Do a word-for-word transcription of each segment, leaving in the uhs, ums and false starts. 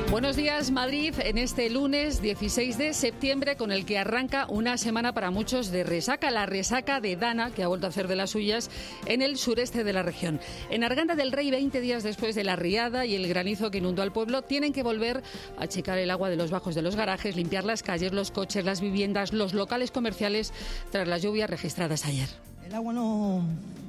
Buenos días, Madrid, en este lunes dieciséis de septiembre, con el que arranca una semana para muchos de resaca, la resaca de Dana, que ha vuelto a hacer de las suyas en el sureste de la región. En Arganda del Rey, veinte días después de la riada y el granizo que inundó al pueblo, tienen que volver a checar el agua de los bajos de los garajes, limpiar las calles, los coches, las viviendas, los locales comerciales, tras las lluvias registradas ayer. El agua no,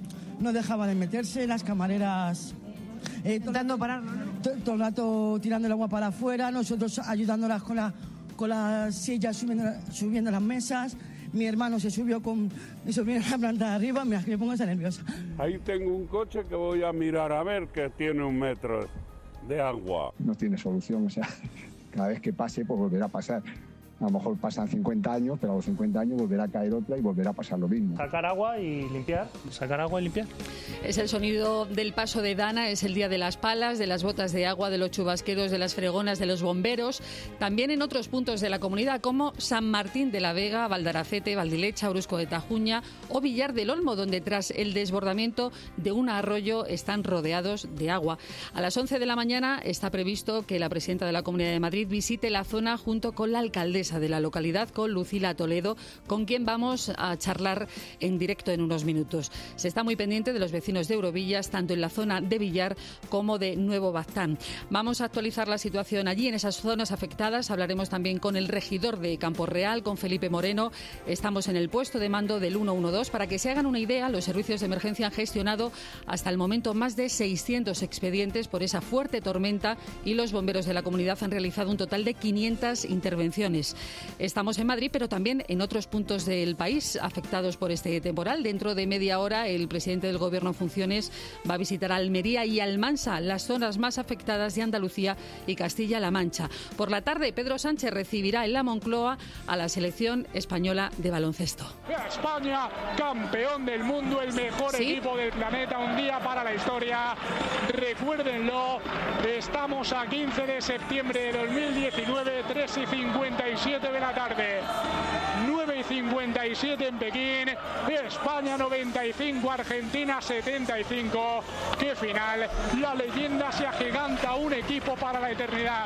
no dejaba de meterse, las camareras... Eh, Intentando parar, ¿no? Todo, todo el rato tirando el agua para afuera, nosotros ayudándolas con, la, con las sillas, subiendo, subiendo las mesas. Mi hermano se subió con se subió a la planta de arriba, mira que me pongo esa nerviosa. Ahí tengo un coche que voy a mirar a ver, que tiene un metro de agua. No tiene solución, o sea, cada vez que pase, pues volverá a pasar. A lo mejor pasan cincuenta años, pero a los cincuenta años volverá a caer otra y volverá a pasar lo mismo. Sacar agua y limpiar, sacar agua y limpiar. Es el sonido del paso de Dana, es el día de las palas, de las botas de agua, de los chubasqueros, de las fregonas, de los bomberos. También en otros puntos de la comunidad, como San Martín de la Vega, Valdaracete, Valdilecha, Orusco de Tajuña o Villar del Olmo, donde tras el desbordamiento de un arroyo están rodeados de agua. A las once de la mañana está previsto que la presidenta de la Comunidad de Madrid visite la zona junto con la alcaldesa de la localidad, con Lucila Toledo, con quien vamos a charlar en directo en unos minutos. Se está muy pendiente de los vecinos de Eurovillas, tanto en la zona de Villar como de Nuevo Baztán. Vamos a actualizar la situación allí, en esas zonas afectadas. Hablaremos también con el regidor de Campo Real, con Felipe Moreno. Estamos en el puesto de mando del ciento doce. Para que se hagan una idea, los servicios de emergencia han gestionado hasta el momento más de seiscientos expedientes por esa fuerte tormenta y los bomberos de la comunidad han realizado un total de quinientas intervenciones. Estamos en Madrid, pero también en otros puntos del país afectados por este temporal. Dentro de media hora, el presidente del Gobierno en funciones va a visitar Almería y Almansa, las zonas más afectadas de Andalucía y Castilla-La Mancha. Por la tarde, Pedro Sánchez recibirá en la Moncloa a la selección española de baloncesto. España, campeón del mundo, el mejor ¿Sí? equipo del planeta, un día para la historia. Recuérdenlo, estamos a quince de septiembre de dos mil diecinueve, tres y cincuenta y siete de la tarde, nueve y cincuenta y siete en Pekín. España noventa y cinco, Argentina setenta y cinco. ¡Qué final! La leyenda se agiganta, un equipo para la eternidad.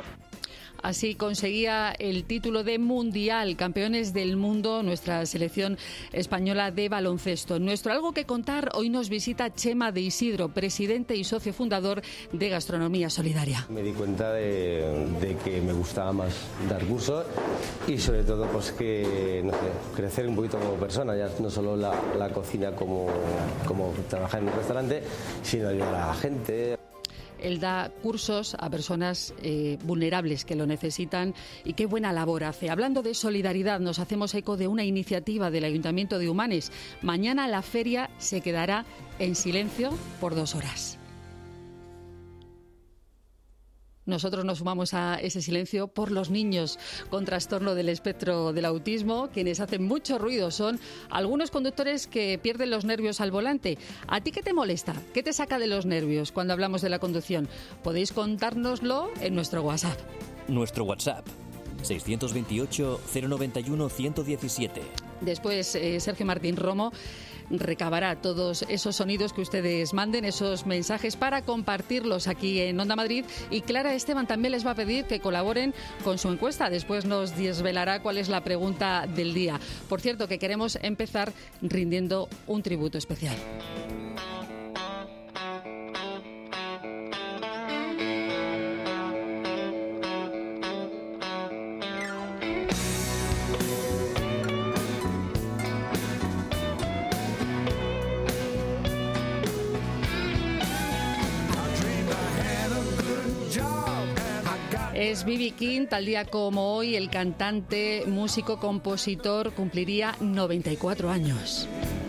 Así conseguía el título de mundial, campeones del mundo, nuestra selección española de baloncesto. Nuestro Algo que Contar, hoy nos visita Chema de Isidro, presidente y socio fundador de Gastronomía Solidaria. Me di cuenta de, de que me gustaba más dar cursos y sobre todo pues que, no sé, crecer un poquito como persona, ya no solo la, la cocina como, como trabajar en un restaurante, sino ayudar a la gente. Él da cursos a personas eh, vulnerables que lo necesitan y qué buena labor hace. Hablando de solidaridad, nos hacemos eco de una iniciativa del Ayuntamiento de Humanes. Mañana la feria se quedará en silencio por dos horas. Nosotros nos sumamos a ese silencio por los niños con trastorno del espectro del autismo. Quienes hacen mucho ruido son algunos conductores que pierden los nervios al volante. ¿A ti qué te molesta? ¿Qué te saca de los nervios cuando hablamos de la conducción? Podéis contárnoslo en nuestro WhatsApp. Nuestro WhatsApp, seiscientos veintiocho, cero noventa y uno, ciento diecisiete. Después, eh, Sergio Martín Romo recabará todos esos sonidos que ustedes manden, esos mensajes, para compartirlos aquí en Onda Madrid. Y Clara Esteban también les va a pedir que colaboren con su encuesta. Después nos desvelará cuál es la pregunta del día. Por cierto, que queremos empezar rindiendo un tributo especial. Es B B King. Tal día como hoy, el cantante, músico, compositor cumpliría noventa y cuatro años.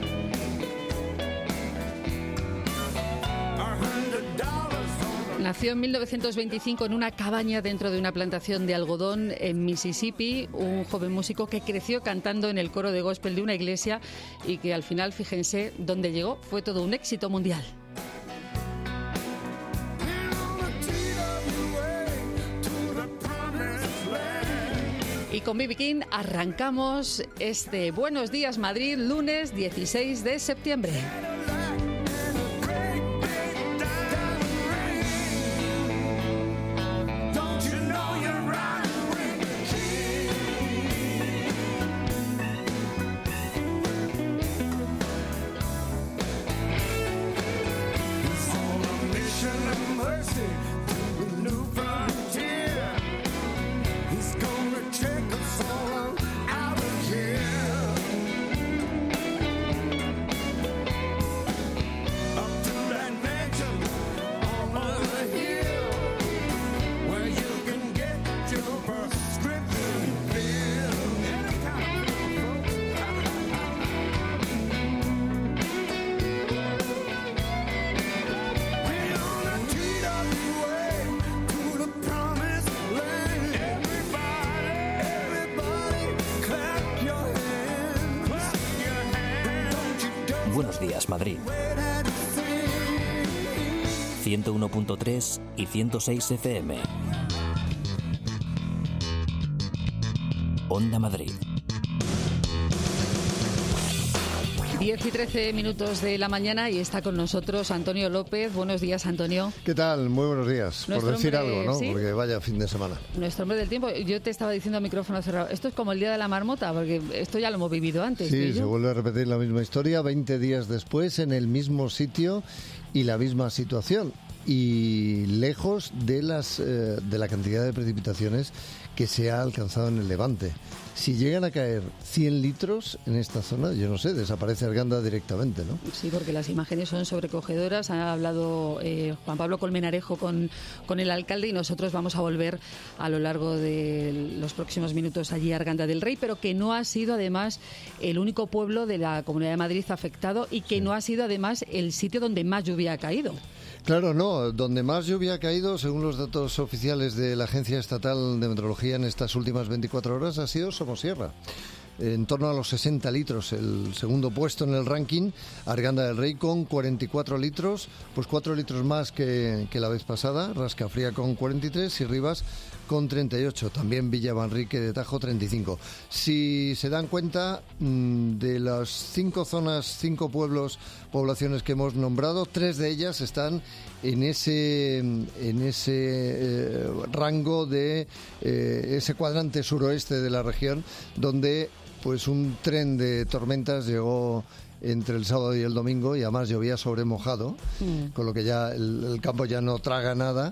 Nació en mil novecientos veinticinco en una cabaña dentro de una plantación de algodón en Mississippi, un joven músico que creció cantando en el coro de gospel de una iglesia y que al final, fíjense dónde llegó, fue todo un éxito mundial. Y con B B King arrancamos este Buenos Días Madrid, lunes dieciséis de septiembre. Días Madrid. ciento uno punto tres y ciento seis F M. Onda Madrid. diez y trece minutos de la mañana y está con nosotros Antonio López. Buenos días, Antonio. ¿Qué tal? Muy buenos días. Por decir hombre, algo, ¿no? ¿sí? Porque vaya fin de semana. Nuestro hombre del tiempo. Yo te estaba diciendo a micrófono cerrado, esto es como el día de la marmota, porque esto ya lo hemos vivido antes. Sí, se vuelve a repetir la misma historia, veinte días después, en el mismo sitio y la misma situación. Y lejos de, las, eh, de la cantidad de precipitaciones que se ha alcanzado en el Levante. Si llegan a caer cien litros en esta zona, yo no sé, desaparece Arganda directamente, ¿no? Sí, porque las imágenes son sobrecogedoras. Ha hablado eh, Juan Pablo Colmenarejo con, con el alcalde y nosotros vamos a volver a lo largo de los próximos minutos allí a Arganda del Rey, pero que no ha sido además el único pueblo de la Comunidad de Madrid afectado y que sí. no ha sido además el sitio donde más lluvia ha caído. Claro, no. Donde más lluvia ha caído, según los datos oficiales de la Agencia Estatal de Meteorología en estas últimas veinticuatro horas, ha sido Somosierra. En torno a los sesenta litros, el segundo puesto en el ranking, Arganda del Rey con cuarenta y cuatro litros, pues cuatro litros más que, que la vez pasada, Rascafría con cuarenta y tres y Rivas con treinta y ocho, también Villa Manrique de Tajo treinta y cinco. Si se dan cuenta, de las cinco zonas, cinco pueblos, poblaciones que hemos nombrado, tres de ellas están en ese, en ese eh, rango de eh, ese cuadrante suroeste de la región, donde pues un tren de tormentas llegó entre el sábado y el domingo y además llovía sobre mojado, mm. con lo que ya el, el campo ya no traga nada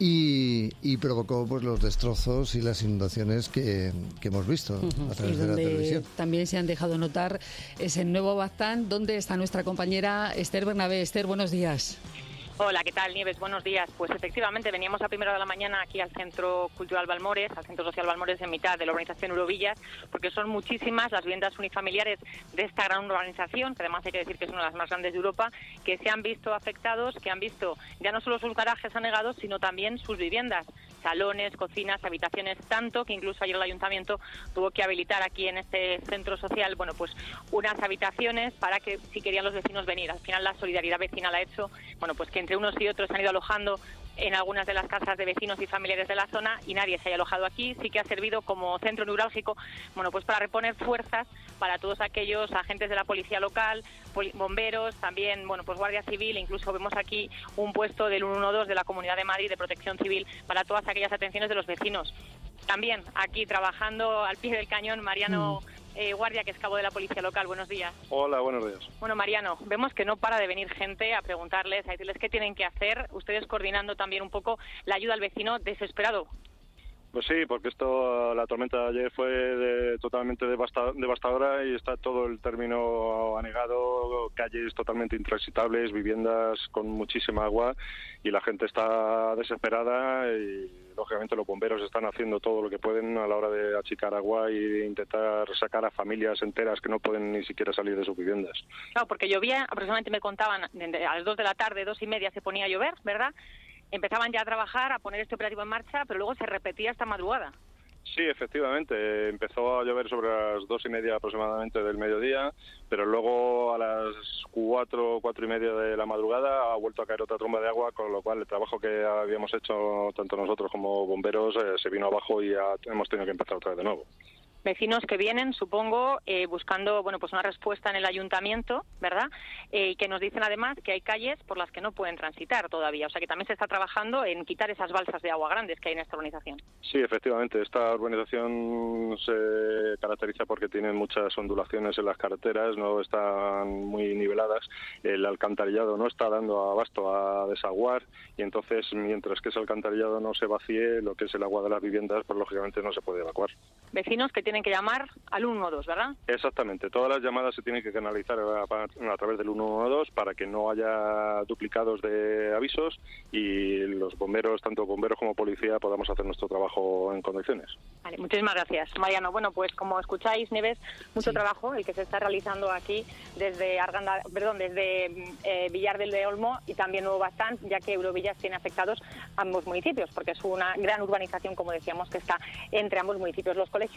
y, y provocó pues los destrozos y las inundaciones que, que hemos visto uh-huh. a través sí, de la televisión. También se han dejado notar es en Nuevo Baztán, donde está nuestra compañera Esther Bernabé. Esther, buenos días. Hola, ¿qué tal, Nieves? Buenos días. Pues efectivamente veníamos a primera de la mañana aquí al Centro Cultural Balmores, al Centro Social Balmores en mitad de la urbanización Eurovillas, porque son muchísimas las viviendas unifamiliares de esta gran urbanización, que además hay que decir que es una de las más grandes de Europa, que se han visto afectados, que han visto ya no solo sus garajes anegados, sino también sus viviendas, salones, cocinas, habitaciones, tanto que incluso ayer el ayuntamiento tuvo que habilitar aquí en este centro social, bueno, pues unas habitaciones para que si querían los vecinos venir. Al final la solidaridad vecinal ha hecho, bueno, pues que entre unos y otros se han ido alojando en algunas de las casas de vecinos y familiares de la zona y nadie se haya alojado aquí. Sí que ha servido como centro neurálgico, bueno, pues para reponer fuerzas para todos aquellos agentes de la policía local, bomberos, también, bueno, pues Guardia Civil, incluso vemos aquí un puesto del ciento doce de la Comunidad de Madrid de Protección Civil para todas aquellas atenciones de los vecinos. También aquí trabajando al pie del cañón Mariano mm. Eh, Guardia, que es cabo de la policía local. Buenos días. Hola, buenos días. Bueno, Mariano, vemos que no para de venir gente a preguntarles, a decirles qué tienen que hacer, ustedes coordinando también un poco la ayuda al vecino desesperado. Pues sí, porque esto, la tormenta de ayer fue de, totalmente devasta, devastadora y está todo el término anegado, calles totalmente intransitables, viviendas con muchísima agua y la gente está desesperada y lógicamente los bomberos están haciendo todo lo que pueden a la hora de achicar agua e intentar sacar a familias enteras que no pueden ni siquiera salir de sus viviendas. Claro, porque llovía, aproximadamente me contaban, a las dos de la tarde, dos y media se ponía a llover, ¿verdad? Empezaban ya a trabajar, a poner este operativo en marcha, pero luego se repetía esta madrugada. Sí, efectivamente. Empezó a llover sobre las dos y media aproximadamente del mediodía, pero luego a las cuatro, cuatro y media de la madrugada ha vuelto a caer otra tromba de agua, con lo cual el trabajo que habíamos hecho tanto nosotros como bomberos eh, se vino abajo y ya hemos tenido que empezar otra vez de nuevo. Vecinos que vienen, supongo, eh, buscando bueno pues una respuesta en el ayuntamiento, ¿verdad? Eh, y que nos dicen además que hay calles por las que no pueden transitar todavía. O sea que también se está trabajando en quitar esas balsas de agua grandes que hay en esta urbanización. Sí, efectivamente. Esta urbanización se caracteriza porque tiene muchas ondulaciones en las carreteras, no están muy niveladas. El alcantarillado no está dando abasto a desaguar y entonces, mientras que ese alcantarillado no se vacíe, lo que es el agua de las viviendas, pues lógicamente no se puede evacuar. Vecinos que tienen que llamar al ciento doce, ¿verdad? Exactamente. Todas las llamadas se tienen que canalizar a, a través del ciento doce para que no haya duplicados de avisos y los bomberos, tanto bomberos como policía, podamos hacer nuestro trabajo en condiciones. Vale, muchísimas gracias, Mariano. Bueno, pues como escucháis, Nieves, mucho sí. trabajo el que se está realizando aquí desde Arganda, perdón, desde eh, Villar del Olmo y también Nuevo Baztán, ya que Eurovillas tiene afectados ambos municipios, porque es una gran urbanización, como decíamos, que está entre ambos municipios. Los colegios de aquí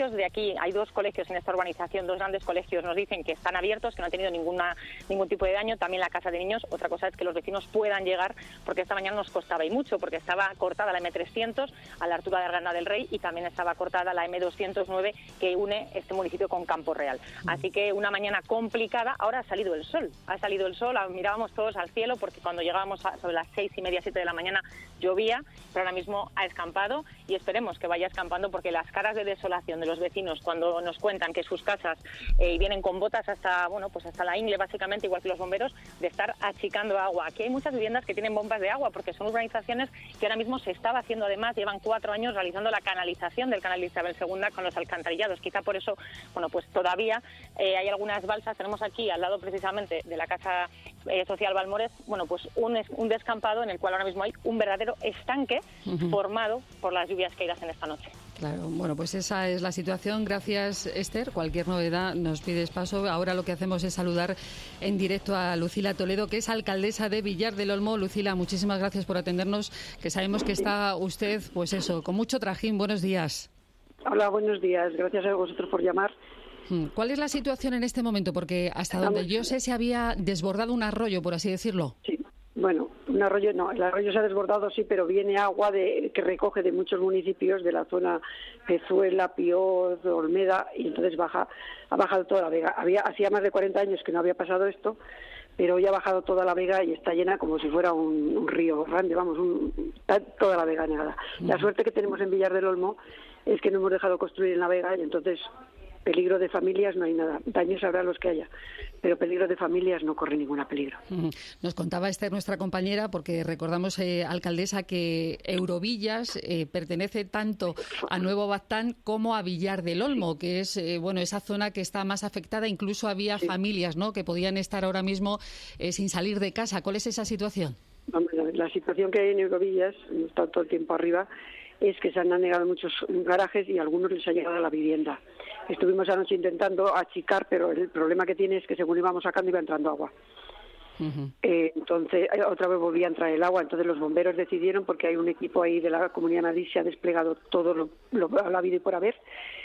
aquí hay dos colegios en esta urbanización, dos grandes colegios, nos dicen que están abiertos, que no han tenido ninguna ningún tipo de daño, también la casa de niños. Otra cosa es que los vecinos puedan llegar, porque esta mañana nos costaba y mucho, porque estaba cortada la eme trescientos a la altura de Arganda del Rey y también estaba cortada la eme doscientos nueve que une este municipio con Campo Real. Así que una mañana complicada. Ahora ha salido el sol, ha salido el sol, mirábamos todos al cielo porque cuando llegábamos a sobre las seis y media, siete de la mañana llovía, pero ahora mismo ha escampado y esperemos que vaya escampando, porque las caras de desolación de los vecinos cuando nos cuentan que sus casas eh, vienen con botas hasta, bueno, pues hasta la ingle básicamente, igual que los bomberos, de estar achicando agua. Aquí hay muchas viviendas que tienen bombas de agua porque son urbanizaciones que ahora mismo se estaba haciendo, además llevan cuatro años realizando la canalización del canal Isabel segunda con los alcantarillados. Quizá por eso, bueno, pues todavía eh, hay algunas balsas. Tenemos aquí al lado precisamente de la Casa eh, Social Balmores, bueno, pues un, un descampado en el cual ahora mismo hay un verdadero estanque uh-huh. formado por las lluvias caídas en esta noche. Claro, bueno, pues esa es la situación. Gracias, Esther. Cualquier novedad nos pides paso. Ahora lo que hacemos es saludar en directo a Lucila Toledo, que es alcaldesa de Villar del Olmo. Lucila, muchísimas gracias por atendernos, que sabemos que está usted, pues eso, con mucho trajín. Buenos días. Hola, buenos días. Gracias a vosotros por llamar. ¿Cuál es la situación en este momento? Porque hasta donde yo sé se había desbordado un arroyo, por así decirlo. Sí, bueno, un arroyo no, el arroyo se ha desbordado sí, pero viene agua de, que recoge de muchos municipios de la zona Pezuela, Pioz, Olmeda, y entonces baja, ha bajado toda la vega. Había, hacía más de cuarenta años que no había pasado esto, pero hoy ha bajado toda la vega y está llena como si fuera un, un río grande, vamos, un, está toda la vega negada. Uh-huh. La suerte que tenemos en Villar del Olmo es que no hemos dejado construir en la vega y entonces peligro de familias no hay nada. Daños habrá los que haya, pero peligro de familias no corre ningún peligro. Nos contaba Esther, nuestra compañera, porque recordamos, eh, alcaldesa, que Eurovillas eh, pertenece tanto a Nuevo Baztán como a Villar del Olmo, que es eh, bueno esa zona que está más afectada. Incluso había sí. familias, ¿no?, que podían estar ahora mismo eh, sin salir de casa. ¿Cuál es esa situación? La situación que hay en Eurovillas, está todo el tiempo arriba, es que se han anegado muchos garajes y a algunos les ha llegado a la vivienda. Estuvimos anoche intentando achicar, pero el problema que tiene es que según íbamos sacando iba entrando agua. Uh-huh. Eh, entonces, otra vez volvía a entrar el agua, entonces los bomberos decidieron, porque hay un equipo ahí de la Comunidad de Madrid, se ha desplegado todo lo, lo, lo habido y por haber,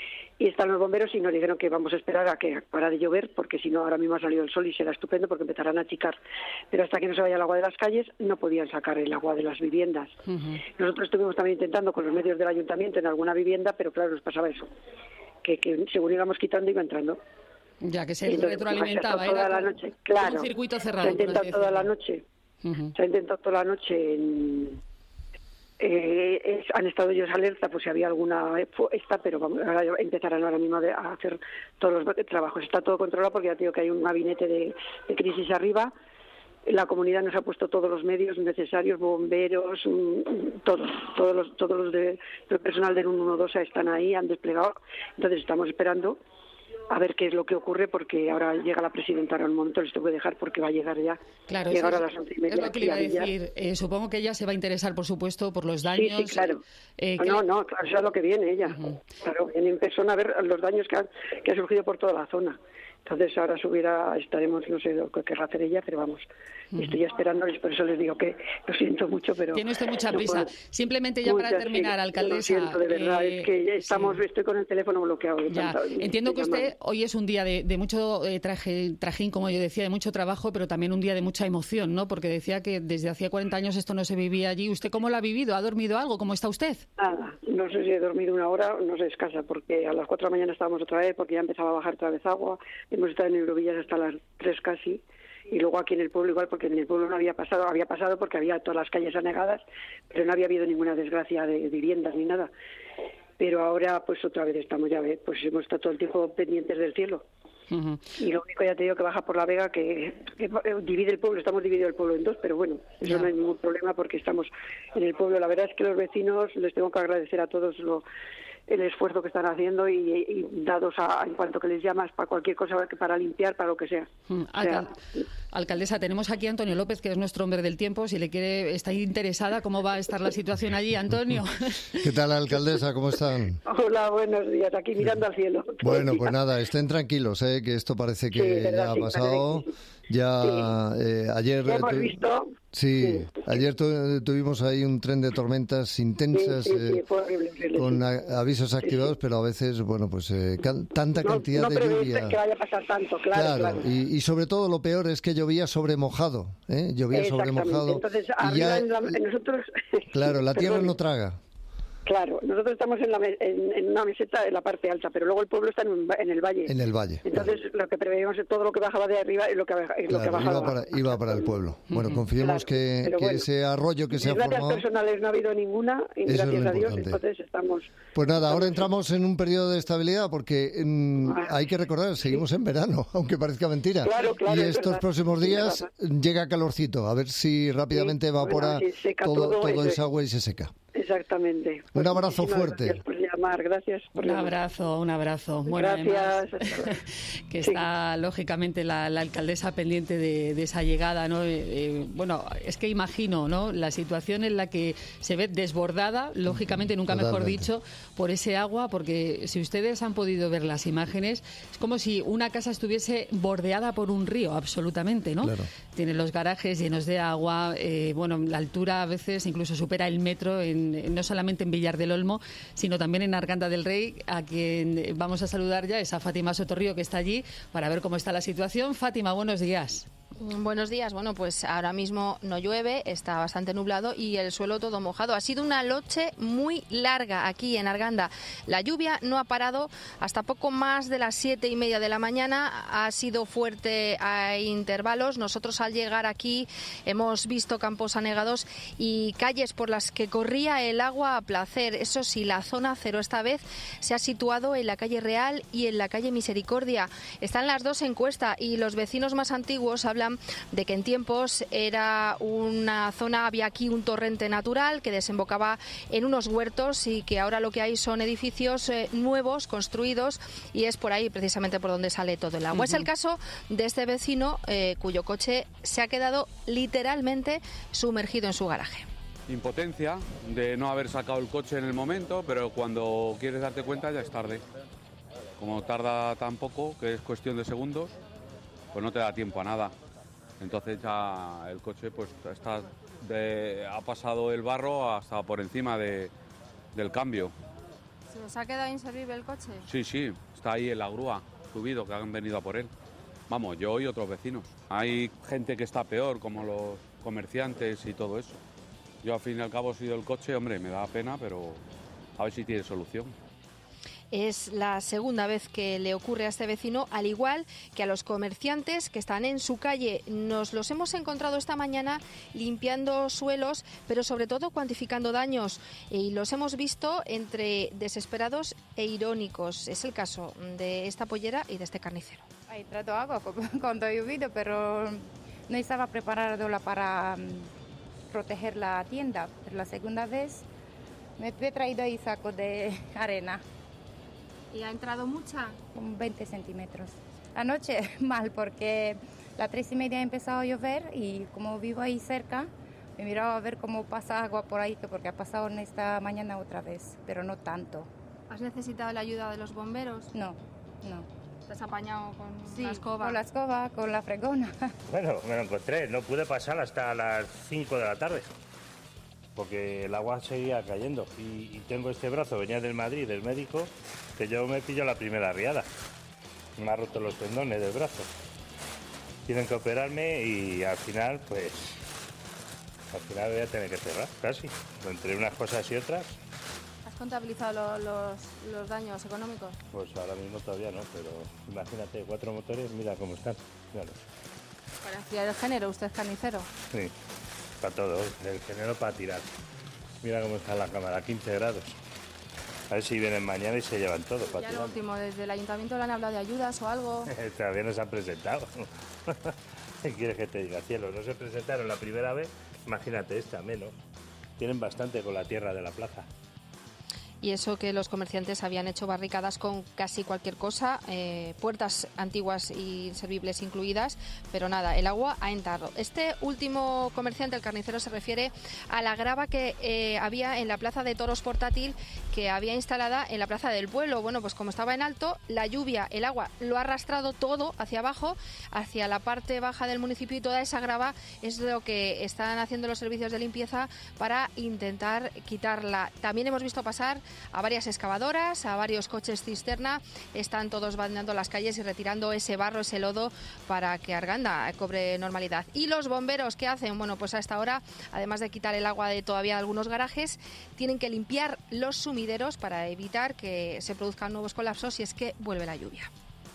y están los bomberos y nos dijeron que vamos a esperar a que para de llover, porque si no ahora mismo ha salido el sol y será estupendo porque empezarán a achicar, pero hasta que no se vaya el agua de las calles no podían sacar el agua de las viviendas. Uh-huh. Nosotros estuvimos también intentando con los medios del ayuntamiento en alguna vivienda, pero claro, nos pasaba eso, que, que según íbamos quitando iba entrando. Ya que se entonces, retroalimentaba, toda era la noche, claro, un circuito cerrado. Se ha intentado toda la noche, uh-huh. se ha intentado toda la noche en... Eh, es, han estado ellos alerta por si había alguna esta, pero vamos, ahora empezarán ahora mismo a hacer todos los trabajos. Está todo controlado porque ya te digo que hay un gabinete de, de crisis arriba. La comunidad nos ha puesto todos los medios necesarios, bomberos, todos, todos los, todos los de, del personal del ciento doce están ahí, han desplegado. Entonces estamos esperando a ver qué es lo que ocurre, porque ahora llega la presidenta, ahora un momento les tengo que dejar porque va a llegar ya. Claro, llegar es, a las once y media. Es lo que le iba a decir. Eh, supongo que ella se va a interesar, por supuesto, por los daños. Sí, sí, claro. Eh, no, no, claro, eso es lo que viene ella. Uh-huh. Claro, viene en persona a ver los daños que han, que han surgido por toda la zona. Entonces ahora subirá, estaremos, no sé lo que querrá hacer ella, pero vamos, uh-huh. estoy esperándoles, por eso les digo que lo siento mucho, pero... Tiene usted mucha prisa. No Simplemente ya mucha, para terminar, sí, alcaldesa... Lo siento, de verdad, eh, es que ya estamos, sí. estoy con el teléfono bloqueado. Ya. Tanto, Entiendo que usted hoy es un día de, de mucho eh, traje, trajín, como yo decía, de mucho trabajo, pero también un día de mucha emoción, ¿no? Porque decía que desde hacía cuarenta años esto no se vivía allí. ¿Usted cómo lo ha vivido? ¿Ha dormido algo? ¿Cómo está usted? Nada, no sé si he dormido una hora, no sé, escasa, porque a las cuatro de la mañana estábamos otra vez, porque ya empezaba a bajar otra vez agua, hemos estado en Eurovillas hasta las tres casi, y luego aquí en el pueblo igual, porque en el pueblo no había pasado, había pasado porque había todas las calles anegadas, pero no había habido ninguna desgracia de viviendas ni nada. Pero ahora pues otra vez estamos, ya ves, pues hemos estado todo el tiempo pendientes del cielo. Uh-huh. Y lo único, ya te digo, que baja por la vega, que, que divide el pueblo, estamos dividido el pueblo en dos, pero bueno, eso yeah. no hay ningún problema porque estamos en el pueblo. La verdad es que los vecinos, les tengo que agradecer a todos lo el esfuerzo que están haciendo y, y dados a, en cuanto que les llamas para cualquier cosa, para limpiar, para lo que sea. Mm, o sea Alcaldesa, tenemos aquí a Antonio López, que es nuestro hombre del tiempo. Si le quiere, está interesada, ¿cómo va a estar la situación allí, Antonio? ¿Qué tal, alcaldesa? ¿Cómo están? Hola, buenos días. Aquí mirando al cielo. Bueno, pues nada, estén tranquilos, ¿eh? Que esto parece que sí, ya ha pasado. Sí. Ya sí. eh, ayer... Ya hemos visto, Sí, sí, ayer tu, tuvimos ahí un tren de tormentas intensas, sí, sí, sí, fue horrible, horrible, con a, avisos activados, sí, sí. pero a veces, bueno, pues eh, can, tanta no, cantidad no de lluvia. Que vaya a pasar tanto, claro. Claro, claro. Y, y sobre todo lo peor es que llovía sobre mojado, ¿eh? Llovía sobre mojado. Entonces, y ya, en la, en nosotros... Claro, la tierra no traga. Claro, nosotros estamos en, la, en, en una meseta en la parte alta, pero luego el pueblo está en, un, en el valle. En el valle. Entonces, claro. lo que preveíamos es todo lo que bajaba de arriba y lo que, es claro, lo que bajaba. Iba para, iba para el pueblo. Bueno, confiemos claro, que, que bueno, ese arroyo que se ha formado... Gracias personales no ha habido ninguna, y gracias a Dios, entonces estamos... Pues nada, ahora entramos en un periodo de estabilidad porque en, ah, hay que recordar, seguimos sí. en verano, aunque parezca mentira. Claro, claro, y estos verdad. próximos días llega calorcito, a ver si rápidamente sí, evapora bueno, si todo, todo, todo esa agua y se seca. Exactamente. Pues un abrazo fuerte. Gracias por llamar, gracias por Un llamar. abrazo, un abrazo. Bueno, gracias. Además, que está sí. lógicamente la, la alcaldesa pendiente de, de esa llegada, ¿no? Eh, eh, bueno, es que imagino, ¿no? La situación en la que se ve desbordada, lógicamente, nunca Totalmente. mejor dicho, por ese agua, porque si ustedes han podido ver las imágenes, es como si una casa estuviese bordeada por un río, absolutamente, ¿no? Claro. Tiene los garajes llenos de agua, eh, bueno, la altura a veces incluso supera el metro en no solamente en Villar del Olmo, sino también en Arganda del Rey, a quien vamos a saludar ya, es a Fátima Sotorrío, que está allí, para ver cómo está la situación. Fátima, buenos días. Buenos días. Bueno, pues ahora mismo no llueve, está bastante nublado y el suelo todo mojado. Ha sido una noche muy larga aquí en Arganda. La lluvia no ha parado hasta poco más de las siete y media de la mañana. Ha sido fuerte a intervalos. Nosotros al llegar aquí hemos visto campos anegados y calles por las que corría el agua a placer. Eso sí, la zona cero esta vez se ha situado en la calle Real y en la calle Misericordia. Están las dos en cuesta y los vecinos más antiguos hablan de que en tiempos era una zona, había aquí un torrente natural que desembocaba en unos huertos y que ahora lo que hay son edificios eh, nuevos, construidos, y es por ahí precisamente por donde sale todo el agua. Uh-huh. Es el caso de este vecino eh, cuyo coche se ha quedado literalmente sumergido en su garaje. Impotencia de no haber sacado el coche en el momento, pero cuando quieres darte cuenta ya es tarde. Como tarda tan poco, que es cuestión de segundos, pues no te da tiempo a nada. Entonces ya el coche pues está de, ha pasado el barro hasta por encima de, del cambio. ¿Se os ha quedado inservible el coche? Sí, sí, está ahí en la grúa, subido, que han venido a por él. Vamos, yo y otros vecinos. Hay gente que está peor, como los comerciantes y todo eso. Yo al fin y al cabo he sido el coche, hombre, me da pena, pero a ver si tiene solución. Es la segunda vez que le ocurre a este vecino, al igual que a los comerciantes que están en su calle. Nos los hemos encontrado esta mañana limpiando suelos, pero sobre todo cuantificando daños. Y los hemos visto entre desesperados e irónicos. Es el caso de esta pollera y de este carnicero. Hay trato agua cuando ha llovido, pero no estaba preparado para proteger la tienda. Pero la segunda vez me he traído ahí saco de arena. ¿Y ha entrado mucha? Con veinte centímetros. Anoche mal, porque a las tres y media ha empezado a llover y como vivo ahí cerca, me miraba a ver cómo pasa agua por ahí, porque ha pasado en esta mañana otra vez, pero no tanto. ¿Has necesitado la ayuda de los bomberos? No, no. ¿Te has apañado con sí, la escoba? con la escoba, con la fregona. Bueno, me lo encontré, no pude pasar hasta las cinco de la tarde. Porque el agua seguía cayendo y, y tengo este brazo, venía del Madrid, del médico, que yo me pillo la primera riada. Me ha roto los tendones del brazo. Tienen que operarme y al final, pues, al final voy a tener que cerrar, casi. Entre unas cosas y otras. ¿Has contabilizado lo, los, los daños económicos? Pues ahora mismo todavía no, pero imagínate, cuatro motores, mira cómo están. Míralos. Para enfriar el género, ¿usted es carnicero? Sí. Para todo, el género para tirar. Mira cómo está la cámara, quince grados. A ver si vienen mañana y se llevan todo para ya tirar. Lo último, ¿desde el ayuntamiento le han hablado de ayudas o algo? Todavía no se han presentado. ¿Qué quieres que te diga, cielo? No se presentaron la primera vez, imagínate esta, menos. Tienen bastante con la tierra de la plaza. y eso que los comerciantes habían hecho barricadas con casi cualquier cosa, eh, puertas antiguas y inservibles incluidas, pero nada, el agua ha entrado. Este último comerciante, el carnicero, se refiere a la grava que eh, había en la plaza de toros portátil que había instalada en la plaza del pueblo. Bueno, pues como estaba en alto, la lluvia, el agua lo ha arrastrado todo hacia abajo, hacia la parte baja del municipio, y toda esa grava es lo que están haciendo los servicios de limpieza para intentar quitarla. También hemos visto pasar a varias excavadoras, a varios coches cisterna, están todos bandando las calles y retirando ese barro, ese lodo, para que Arganda cobre normalidad. ¿Y los bomberos qué hacen? Bueno, pues a esta hora, además de quitar el agua de todavía algunos garajes, tienen que limpiar los sumideros para evitar que se produzcan nuevos colapsos si es que vuelve la lluvia.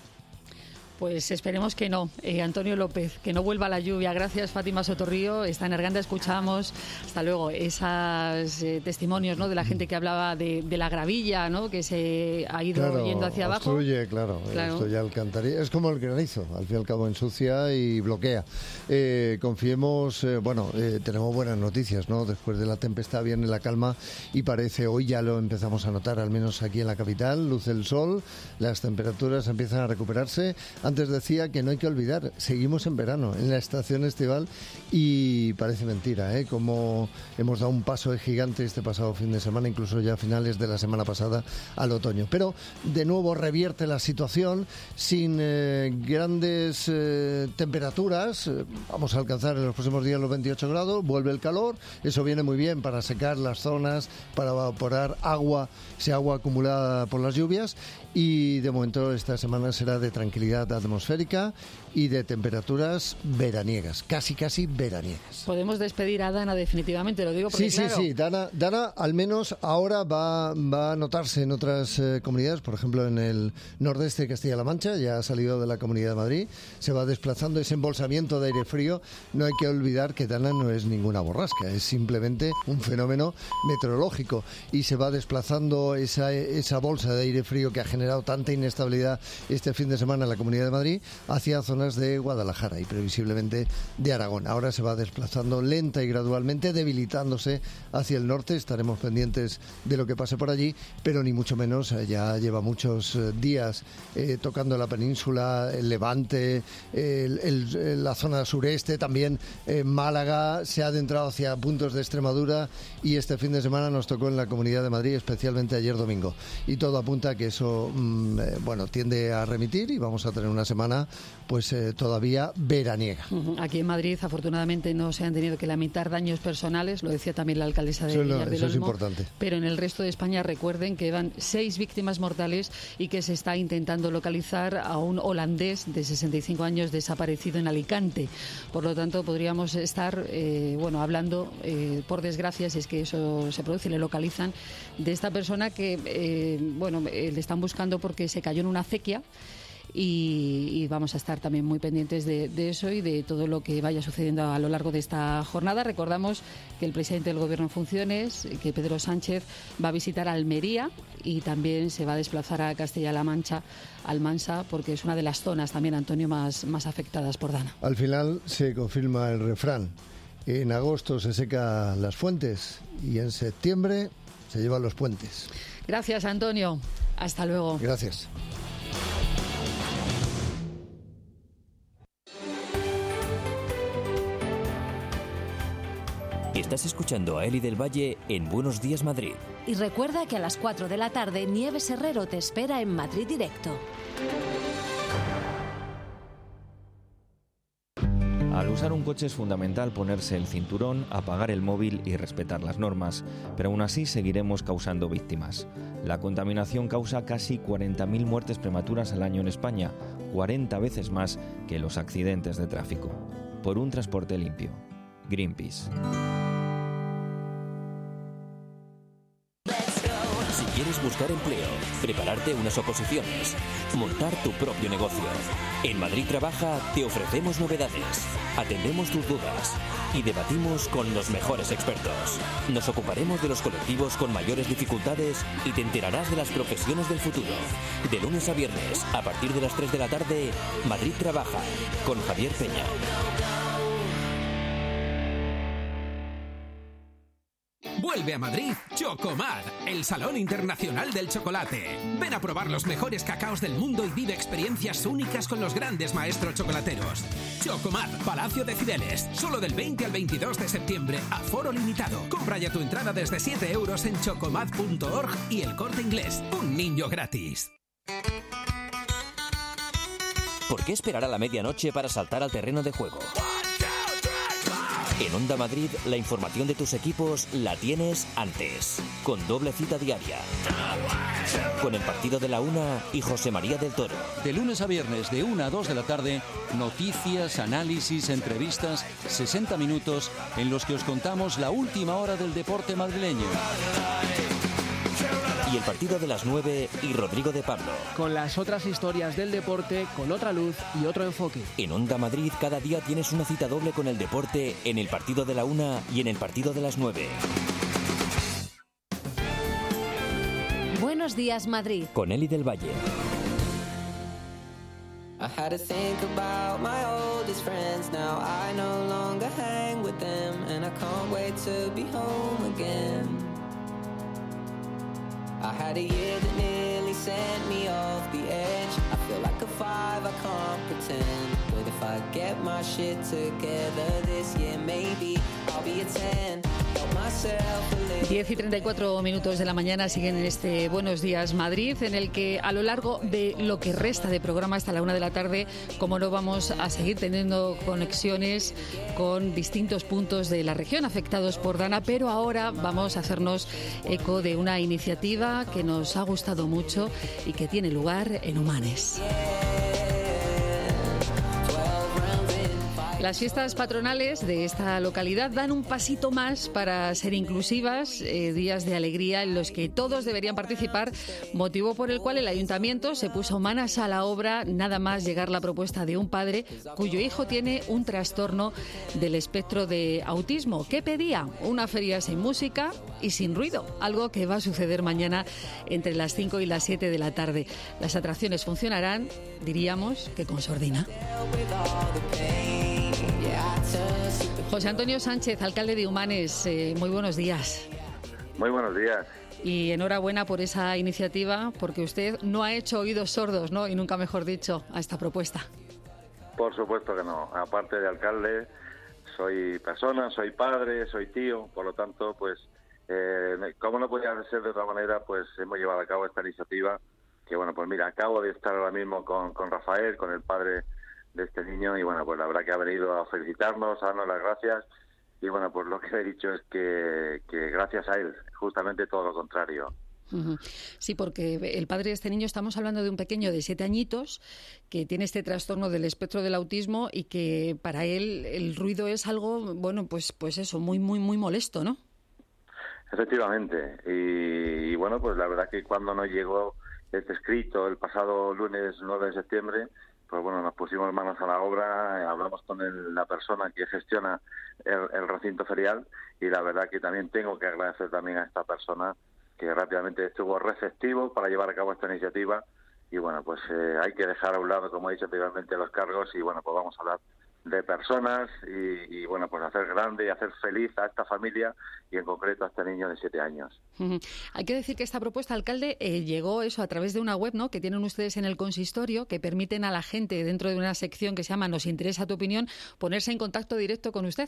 Pues esperemos que no, eh, Antonio López, que no vuelva la lluvia. Gracias, Fátima Sotorrío. Está en Arganda, escuchamos, hasta luego, esos eh, testimonios, ¿no?, de la gente que hablaba de, de la gravilla, ¿no?, que se ha ido claro, yendo hacia abajo. Obstruye, claro, claro. Esto ya alcantarilla. Es como el granizo, al fin y al cabo ensucia y bloquea. Eh, confiemos, eh, bueno, eh, tenemos buenas noticias, ¿no? Después de la tempestad viene la calma y parece, hoy ya lo empezamos a notar, al menos aquí en la capital, luce el sol, las temperaturas empiezan a recuperarse. Antes decía que no hay que olvidar, seguimos en verano, en la estación estival, y parece mentira, ¿eh?, como hemos dado un paso gigante este pasado fin de semana, incluso ya a finales de la semana pasada, al otoño. Pero de nuevo revierte la situación sin eh, grandes eh, temperaturas. Vamos a alcanzar en los próximos días los veintiocho grados, vuelve el calor, eso viene muy bien para secar las zonas, para evaporar agua, ese agua acumulada por las lluvias, y de momento esta semana será de tranquilidad atmosférica y de temperaturas veraniegas, casi casi veraniegas. Podemos despedir a Dana definitivamente, lo digo porque sí, claro... Sí, sí, Dana, Dana al menos ahora va, va a notarse en otras eh, comunidades, por ejemplo en el nordeste de Castilla-La Mancha, ya ha salido de la Comunidad de Madrid, se va desplazando ese embolsamiento de aire frío. No hay que olvidar que Dana no es ninguna borrasca, es simplemente un fenómeno meteorológico, y se va desplazando esa, esa bolsa de aire frío que ha generado tanta inestabilidad este fin de semana en la Comunidad de Madrid hacia zonas de Guadalajara y previsiblemente de Aragón. Ahora se va desplazando lenta y gradualmente, debilitándose hacia el norte. Estaremos pendientes de lo que pase por allí, pero ni mucho menos, ya lleva muchos días eh, tocando la península, el Levante, el, el, la zona sureste, también eh, Málaga, se ha adentrado hacia puntos de Extremadura, y este fin de semana nos tocó en la Comunidad de Madrid, especialmente ayer domingo. Y todo apunta a que eso, mmm, eh, bueno, tiende a remitir, y vamos a tener una semana pues eh, todavía veraniega. Aquí en Madrid, afortunadamente, no se han tenido que lamentar daños personales, lo decía también la alcaldesa de Eso, Villar del eso es Olmo, importante. Pero en el resto de España recuerden que van seis víctimas mortales y que se está intentando localizar a un holandés de sesenta y cinco años desaparecido en Alicante. Por lo tanto, podríamos estar eh, bueno, hablando, eh, por desgracia, si es que eso se produce y le localizan, de esta persona que eh, bueno, eh, le están buscando porque se cayó en una acequia. Y, y vamos a estar también muy pendientes de, de eso y de todo lo que vaya sucediendo a lo largo de esta jornada. Recordamos que el presidente del Gobierno en funciones, que Pedro Sánchez, va a visitar Almería y también se va a desplazar a Castilla-La Mancha, Almansa, porque es una de las zonas también, Antonio, más, más afectadas por Dana. Al final se confirma el refrán. En agosto se secan las fuentes y en septiembre se llevan los puentes. Gracias, Antonio. Hasta luego. Gracias. Estás escuchando a Eli del Valle en Buenos Días Madrid. Y recuerda que a las cuatro de la tarde Nieves Herrero te espera en Madrid Directo. Al usar un coche es fundamental ponerse el cinturón, apagar el móvil y respetar las normas, pero aún así seguiremos causando víctimas. La contaminación causa casi cuarenta mil muertes prematuras al año en España, cuarenta veces más que los accidentes de tráfico. Por un transporte limpio. Greenpeace. Si quieres buscar empleo, prepararte unas oposiciones, montar tu propio negocio, en Madrid Trabaja te ofrecemos novedades, atendemos tus dudas y debatimos con los mejores expertos. Nos ocuparemos de los colectivos con mayores dificultades y te enterarás de las profesiones del futuro. De lunes a viernes, a partir de las tres de la tarde, Madrid Trabaja, con Javier Peña. Vuelve Vuelve a Madrid Chocomad, el Salón Internacional del Chocolate. Ven a probar los mejores cacaos del mundo y vive experiencias únicas con los grandes maestros chocolateros. Chocomad, Palacio de Cibeles, solo del veinte al veintidós de septiembre, aforo limitado. Compra ya tu entrada desde siete euros en chocomad punto org y El Corte Inglés. Un niño gratis. ¿Por qué esperar a la medianoche para saltar al terreno de juego? En Onda Madrid, la información de tus equipos la tienes antes, con doble cita diaria. Con el partido de la una y José María del Toro. De lunes a viernes, de una a dos de la tarde, noticias, análisis, entrevistas, sesenta minutos en los que os contamos la última hora del deporte madrileño. Y el partido de las nueve y Rodrigo de Pablo. Con las otras historias del deporte, con otra luz y otro enfoque. En Onda Madrid cada día tienes una cita doble con el deporte en el partido de la una y en el partido de las nueve. Buenos días, Madrid. Con Eli del Valle. I had to think about my oldest friends. Now I no longer hang with them, and I can't wait to be home again. I had a year that nearly sent me off the edge. I feel like a five, I can't pretend. But if I get my shit together this year, maybe I'll be a ten. diez y treinta y cuatro minutos de la mañana siguen en este Buenos Días Madrid, en el que a lo largo de lo que resta de programa hasta la una de la tarde, como no, vamos a seguir teniendo conexiones con distintos puntos de la región afectados por Dana, pero ahora vamos a hacernos eco de una iniciativa que nos ha gustado mucho y que tiene lugar en Humanes. Las fiestas patronales de esta localidad dan un pasito más para ser inclusivas, eh, días de alegría en los que todos deberían participar, motivo por el cual el ayuntamiento se puso manos a la obra nada más llegar la propuesta de un padre cuyo hijo tiene un trastorno del espectro de autismo. ¿Qué pedía? Una feria sin música y sin ruido, algo que va a suceder mañana entre las cinco y las siete de la tarde. Las atracciones funcionarán, diríamos, que con sordina. José Antonio Sánchez, alcalde de Humanes, eh, muy buenos días. Muy buenos días. Y enhorabuena por esa iniciativa, porque usted no ha hecho oídos sordos, ¿no? Y nunca mejor dicho, a esta propuesta. Por supuesto que no. Aparte de alcalde, soy persona, soy padre, soy tío, por lo tanto, pues, eh, como no podía ser de otra manera, pues hemos llevado a cabo esta iniciativa, que bueno, pues mira, acabo de estar ahora mismo con, con Rafael, con el padre de este niño, y bueno, pues la verdad que ha venido a felicitarnos, a darnos las gracias, y bueno, pues lo que he dicho es que, que gracias a él, justamente todo lo contrario. Sí, porque el padre de este niño, estamos hablando de un pequeño de siete añitos que tiene este trastorno del espectro del autismo y que para él el ruido es algo, bueno, pues pues eso, muy, muy, muy molesto, ¿no? Efectivamente, y, y bueno, pues la verdad que cuando nos llegó este escrito el pasado lunes nueve de septiembre, pues bueno, nos pusimos manos a la obra, hablamos con el, la persona que gestiona el, el recinto ferial, y la verdad que también tengo que agradecer también a esta persona que rápidamente estuvo receptivo para llevar a cabo esta iniciativa, y bueno, pues eh, hay que dejar a un lado, como he dicho anteriormente, los cargos, y bueno, pues vamos a hablar de personas y, y bueno, pues hacer grande y hacer feliz a esta familia y en concreto a este niño de siete años. Uh-huh. Hay que decir que esta propuesta, alcalde, eh, llegó eso a través de una web, ¿no?, que tienen ustedes en el consistorio, que permiten a la gente dentro de una sección que se llama Nos interesa tu opinión ponerse en contacto directo con usted.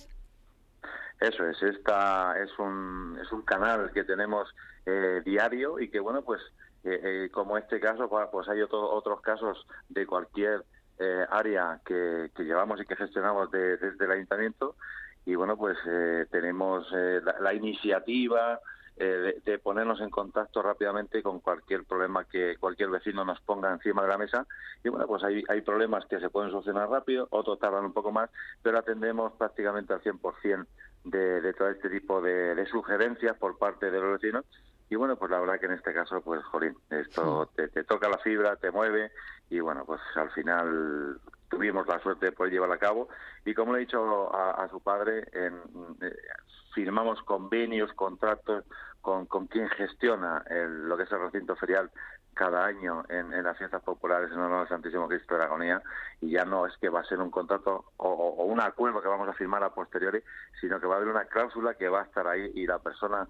Eso es, esta es un es un canal que tenemos eh, diario y que bueno, pues eh, eh, como este caso, pues hay otro, otros casos de cualquier Eh, área que, que llevamos y que gestionamos de, desde el ayuntamiento, y bueno, pues eh, tenemos eh, la, la iniciativa eh, de, de ponernos en contacto rápidamente con cualquier problema que cualquier vecino nos ponga encima de la mesa, y bueno, pues hay, hay problemas que se pueden solucionar rápido, otros tardan un poco más, pero atendemos prácticamente al cien por ciento de, de todo este tipo de, de sugerencias por parte de los vecinos. Y bueno, pues la verdad que en este caso, pues, jolín, esto te, te toca la fibra, te mueve, y bueno, pues al final tuvimos la suerte de poder llevarlo a cabo. Y como le he dicho a, a su padre, en, eh, firmamos convenios, contratos con, con quien gestiona el, lo que es el recinto ferial cada año en, en las fiestas populares en honor al Santísimo Cristo de la Agonía, y ya no es que va a ser un contrato o, o, o un acuerdo que vamos a firmar a posteriori, sino que va a haber una cláusula que va a estar ahí, y la persona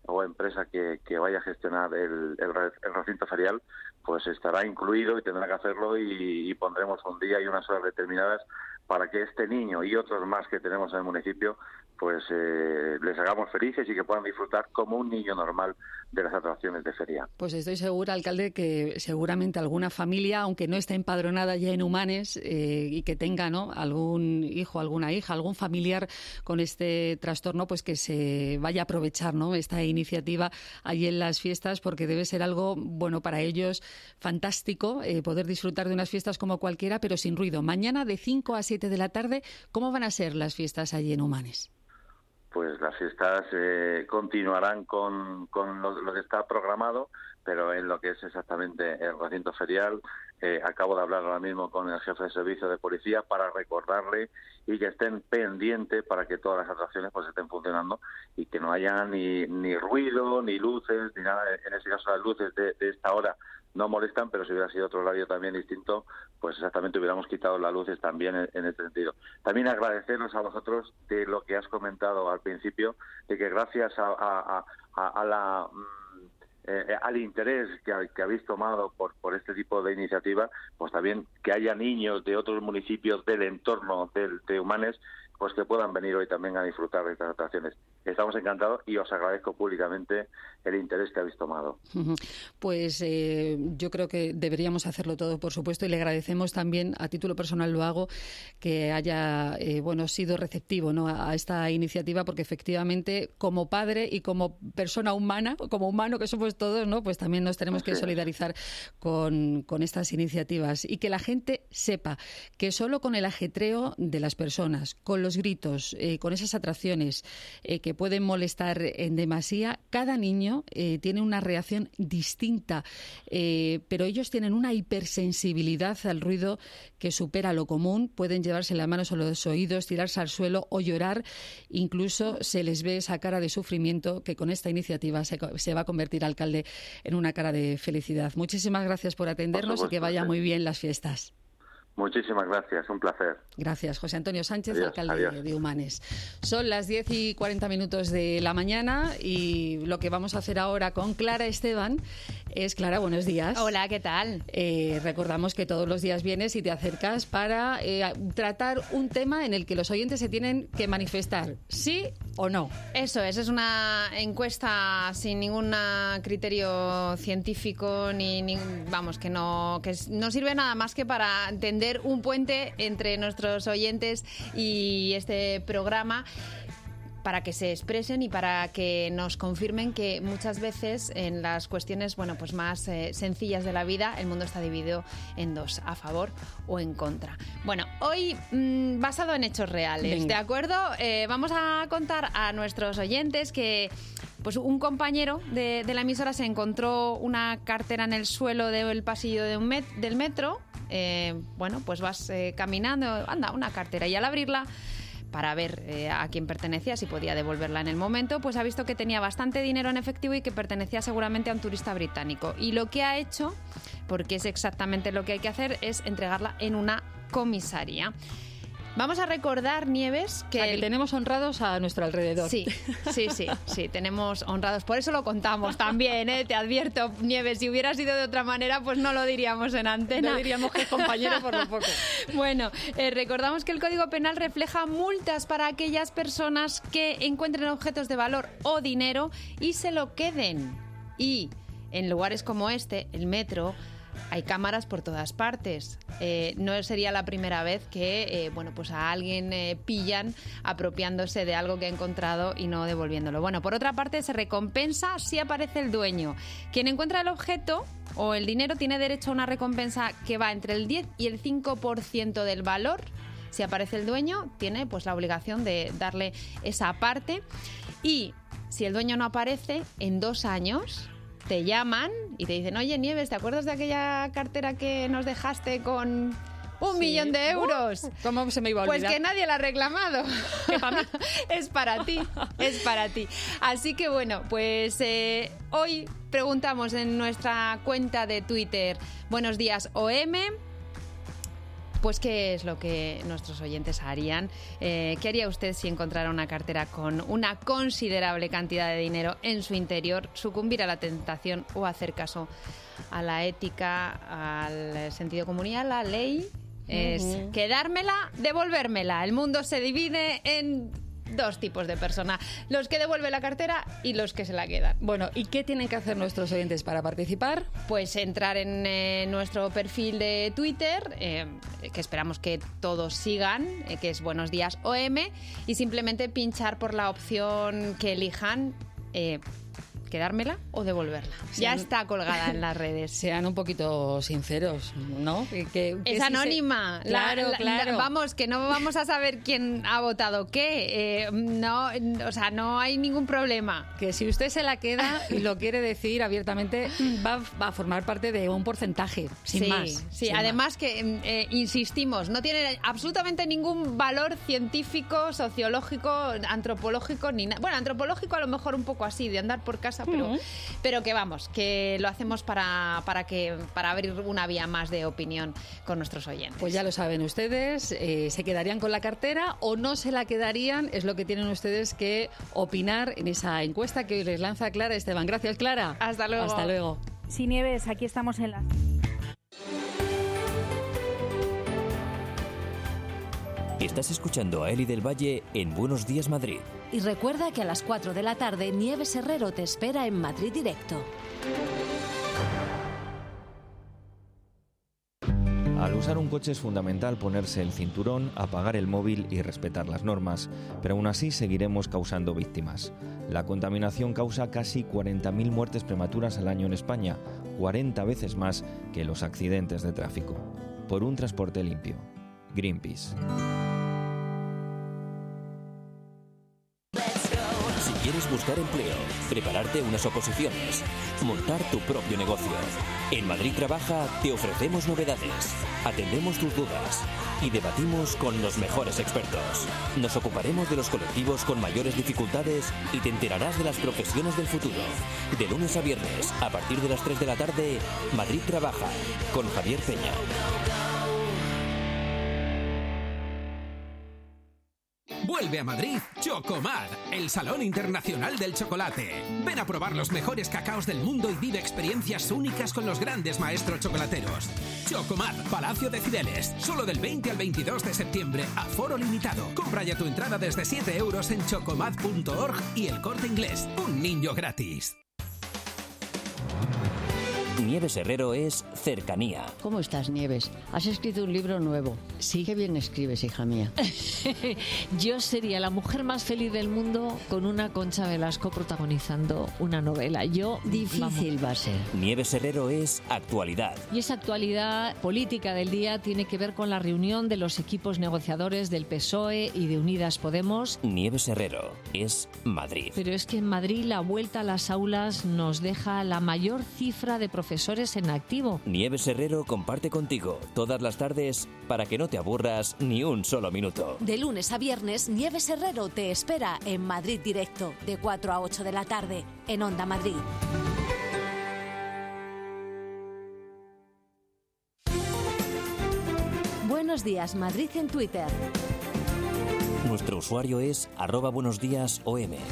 o empresa que, que vaya a gestionar el, el, el recinto ferial, pues estará incluido y tendrá que hacerlo y, y pondremos un día y unas horas determinadas para que este niño y otros más que tenemos en el municipio pues eh, les hagamos felices y que puedan disfrutar como un niño normal de las atracciones de feria. Pues estoy segura, alcalde, que seguramente alguna familia, aunque no esté empadronada ya en Humanes eh, y que tenga, ¿no?, algún hijo, alguna hija, algún familiar con este trastorno, pues que se vaya a aprovechar, ¿no?, esta iniciativa allí en las fiestas, porque debe ser algo, bueno, para ellos fantástico, eh, poder disfrutar de unas fiestas como cualquiera, pero sin ruido. Mañana de cinco a siete de la tarde, ¿cómo van a ser las fiestas allí en Humanes? Pues las fiestas eh, continuarán con, con lo, lo que está programado, pero en lo que es exactamente el recinto ferial, eh, acabo de hablar ahora mismo con el jefe de servicio de policía para recordarle y que estén pendientes para que todas las atracciones pues estén funcionando y que no haya ni, ni ruido, ni luces, ni nada. En ese caso las luces de, de esta hora no molestan, pero si hubiera sido otro horario también distinto, pues exactamente hubiéramos quitado las luces también en, en este sentido. También agradeceros a vosotros de lo que has comentado al principio, de que gracias a, a, a, a la... Eh, al interés que, que habéis tomado por, por este tipo de iniciativa, pues también que haya niños de otros municipios del entorno de, de Humanes, pues que puedan venir hoy también a disfrutar de estas atracciones. Estamos encantados y os agradezco públicamente el interés que habéis tomado. Pues eh, yo creo que deberíamos hacerlo todo, por supuesto, y le agradecemos también, a título personal lo hago, que haya eh, bueno sido receptivo, ¿no?, a, a esta iniciativa, porque efectivamente, como padre y como persona humana, como humano que somos todos, ¿no?, pues también nos tenemos que solidarizar con, con estas iniciativas y que la gente sepa que solo con el ajetreo de las personas, con los gritos, eh, con esas atracciones eh, que pueden molestar en demasía, cada niño eh, tiene una reacción distinta, eh, pero ellos tienen una hipersensibilidad al ruido que supera lo común. Pueden llevarse las manos a los oídos, tirarse al suelo o llorar. Incluso se les ve esa cara de sufrimiento que con esta iniciativa se, se va a convertir, alcalde, en una cara de felicidad. Muchísimas gracias por atendernos, por supuesto, y que vaya muy bien las fiestas. Muchísimas gracias, un placer. Gracias, José Antonio Sánchez, adiós, alcalde adiós. de Humanes. Son las diez y cuarenta minutos de la mañana y lo que vamos a hacer ahora con Clara Esteban es... Clara, buenos días. Hola, ¿qué tal? Eh, recordamos que todos los días vienes y te acercas para eh, tratar un tema en el que los oyentes se tienen que manifestar, ¿sí o no? Eso es, es una encuesta sin ningún criterio científico, ni, ni vamos, que no, que no sirve nada más que para tender un puente entre nuestros oyentes y este programa, para que se expresen y para que nos confirmen que muchas veces en las cuestiones, bueno, pues más eh, sencillas de la vida, el mundo está dividido en dos, a favor o en contra. Bueno, hoy mmm, basado en hechos reales, Venga. ¿de acuerdo? Eh, vamos a contar a nuestros oyentes que pues un compañero de, de la emisora se encontró una cartera en el suelo del pasillo de un met, del metro. Eh, bueno, pues vas eh, caminando, anda, una cartera, y al abrirla para ver eh, a quién pertenecía, si podía devolverla en el momento, pues ha visto que tenía bastante dinero en efectivo y que pertenecía seguramente a un turista británico. Y lo que ha hecho, porque es exactamente lo que hay que hacer, es entregarla en una comisaría. Vamos a recordar, Nieves, que, que el... tenemos honrados a nuestro alrededor. Sí, sí, sí, sí, tenemos honrados. Por eso lo contamos también, ¿eh? Te advierto, Nieves, si hubiera sido de otra manera, pues no lo diríamos en antena. No diríamos que es compañero por lo poco. Bueno, eh, recordamos que el Código Penal refleja multas para aquellas personas que encuentren objetos de valor o dinero y se lo queden. Y en lugares como este, el metro, hay cámaras por todas partes. Eh, no sería la primera vez que eh, bueno, pues a alguien eh, pillan apropiándose de algo que ha encontrado y no devolviéndolo. Bueno, por otra parte, se recompensa si aparece el dueño. Quien encuentra el objeto o el dinero tiene derecho a una recompensa que va entre el diez y el cinco por ciento del valor. Si aparece el dueño, tiene pues la obligación de darle esa parte. Y si el dueño no aparece, en dos años te llaman y te dicen: oye, Nieves, ¿te acuerdas de aquella cartera que nos dejaste con un sí. millón de euros? Uh, ¿Cómo se me iba a olvidar? Pues que nadie la ha reclamado. Es para ti, es para ti. Así que bueno, pues eh, hoy preguntamos en nuestra cuenta de Twitter, Buenos Días O M, Pues ¿qué es lo que nuestros oyentes harían? Eh, ¿Qué haría usted si encontrara una cartera con una considerable cantidad de dinero en su interior? ¿Sucumbir a la tentación o hacer caso a la ética, al sentido común y a la ley? Es uh-huh. quedármela, devolvérmela. El mundo se divide en dos tipos de personas, los que devuelven la cartera y los que se la quedan. Bueno, ¿y qué tienen que hacer nuestros oyentes para participar? Pues entrar en eh, nuestro perfil de Twitter, eh, que esperamos que todos sigan, eh, que es Buenos Días O M, y simplemente pinchar por la opción que elijan, eh, quedármela o devolverla. Sean, ya está colgada en las redes. Sean un poquito sinceros, ¿no? Que, que es si anónima. Se... Claro, la, la, claro. La, vamos, que no vamos a saber quién ha votado qué. Eh, no, o sea, no hay ningún problema. Que si usted se la queda y lo quiere decir abiertamente, va, va a formar parte de un porcentaje, sin sí, más. Sí, sin además más. que, eh, insistimos, no tiene absolutamente ningún valor científico, sociológico, antropológico, ni nada. Bueno, antropológico a lo mejor un poco así, de andar por casa, pero... Uh-huh. Pero que vamos, que lo hacemos para, para, que, para abrir una vía más de opinión con nuestros oyentes. Pues ya lo saben ustedes, eh, ¿se quedarían con la cartera o no se la quedarían? Es lo que tienen ustedes que opinar en esa encuesta que hoy les lanza Clara Esteban. Gracias, Clara. Hasta luego. Hasta luego. Sí, Nieves, aquí estamos en la... Estás escuchando a Eli del Valle en Buenos Días Madrid. Y recuerda que a las cuatro de la tarde Nieves Herrero te espera en Madrid Directo. Al usar un coche es fundamental ponerse el cinturón, apagar el móvil y respetar las normas, pero aún así seguiremos causando víctimas. La contaminación causa casi cuarenta mil muertes prematuras al año en España, cuarenta veces más que los accidentes de tráfico. Por un transporte limpio. Greenpeace. Si quieres buscar empleo, prepararte unas oposiciones, montar tu propio negocio. En Madrid Trabaja te ofrecemos novedades, atendemos tus dudas y debatimos con los mejores expertos. Nos ocuparemos de los colectivos con mayores dificultades y te enterarás de las profesiones del futuro. De lunes a viernes, a partir de las tres de la tarde, Madrid Trabaja, con Javier Peña. Vuelve a Madrid Chocomad, el Salón Internacional del Chocolate. Ven a probar los mejores cacaos del mundo y vive experiencias únicas con los grandes maestros chocolateros. Chocomad, Palacio de Cibeles, solo del veinte al veintidós de septiembre, aforo limitado. Compra ya tu entrada desde siete euros en chocomad punto org y El Corte Inglés. Un niño gratis. Nieves Herrero es cercanía. ¿Cómo estás, Nieves? Has escrito un libro nuevo. Sí, qué bien escribes, hija mía. Yo sería la mujer más feliz del mundo con una Concha Velasco protagonizando una novela. Yo, Difícil vamos. va a ser. Nieves Herrero es actualidad. Y esa actualidad política del día tiene que ver con la reunión de los equipos negociadores del P S O E y de Unidas Podemos. Nieves Herrero es Madrid. Pero es que en Madrid la vuelta a las aulas nos deja la mayor cifra de profesores en activo. Nieves Herrero comparte contigo todas las tardes para que no te aburras ni un solo minuto. De lunes a viernes, Nieves Herrero te espera en Madrid Directo, de cuatro a ocho de la tarde, en Onda Madrid. Buenos días, Madrid en Twitter. Nuestro usuario es arroba buenos días O M.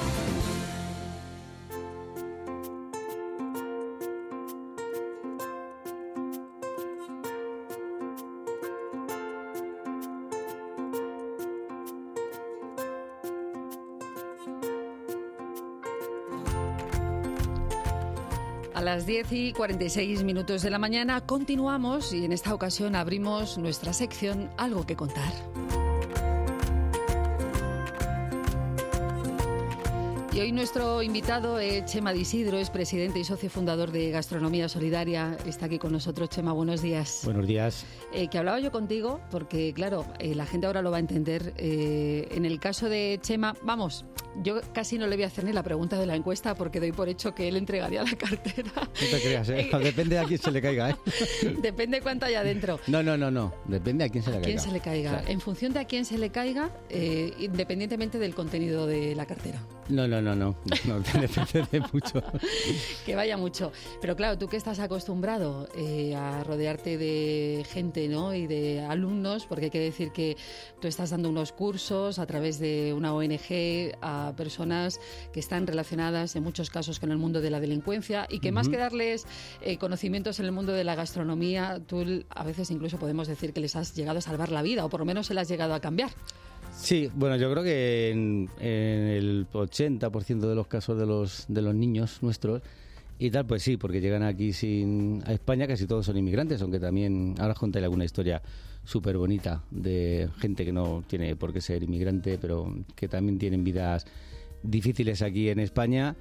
A las diez y cuarenta y seis minutos de la mañana continuamos y en esta ocasión abrimos nuestra sección Algo que contar. Y hoy nuestro invitado es Chema Di Isidro, es presidente y socio fundador de Gastronomía Solidaria. Está aquí con nosotros. Chema, buenos días. Buenos días. Eh, que hablaba yo contigo, porque claro, eh, la gente ahora lo va a entender. Eh, en el caso de Chema, vamos, yo casi no le voy a hacer ni la pregunta de la encuesta porque doy por hecho que él entregaría la cartera. No te creas, ¿eh? Depende a quién se le caiga, ¿eh? Depende cuánto haya dentro. No, no, no, no. Depende a quién se le a caiga. quién se le caiga. Claro. En función de a quién se le caiga, eh, independientemente del contenido de la cartera. No, no, no, no, no, depende de mucho. Que vaya mucho. Pero claro, tú que estás acostumbrado eh, a rodearte de gente, ¿no? Y de alumnos, porque hay que decir que tú estás dando unos cursos a través de una O N G a personas que están relacionadas en muchos casos con el mundo de la delincuencia y que uh-huh. más que darles eh, conocimientos en el mundo de la gastronomía, tú a veces incluso podemos decir que les has llegado a salvar la vida o por lo menos se las has llegado a cambiar. Sí, bueno, yo creo que en, en el ochenta por ciento de los casos de los de los niños nuestros y tal, pues sí, porque llegan aquí sin a España, casi todos son inmigrantes, aunque también ahora os contaré alguna historia súper bonita de gente que no tiene por qué ser inmigrante, pero que también tienen vidas difíciles aquí en España.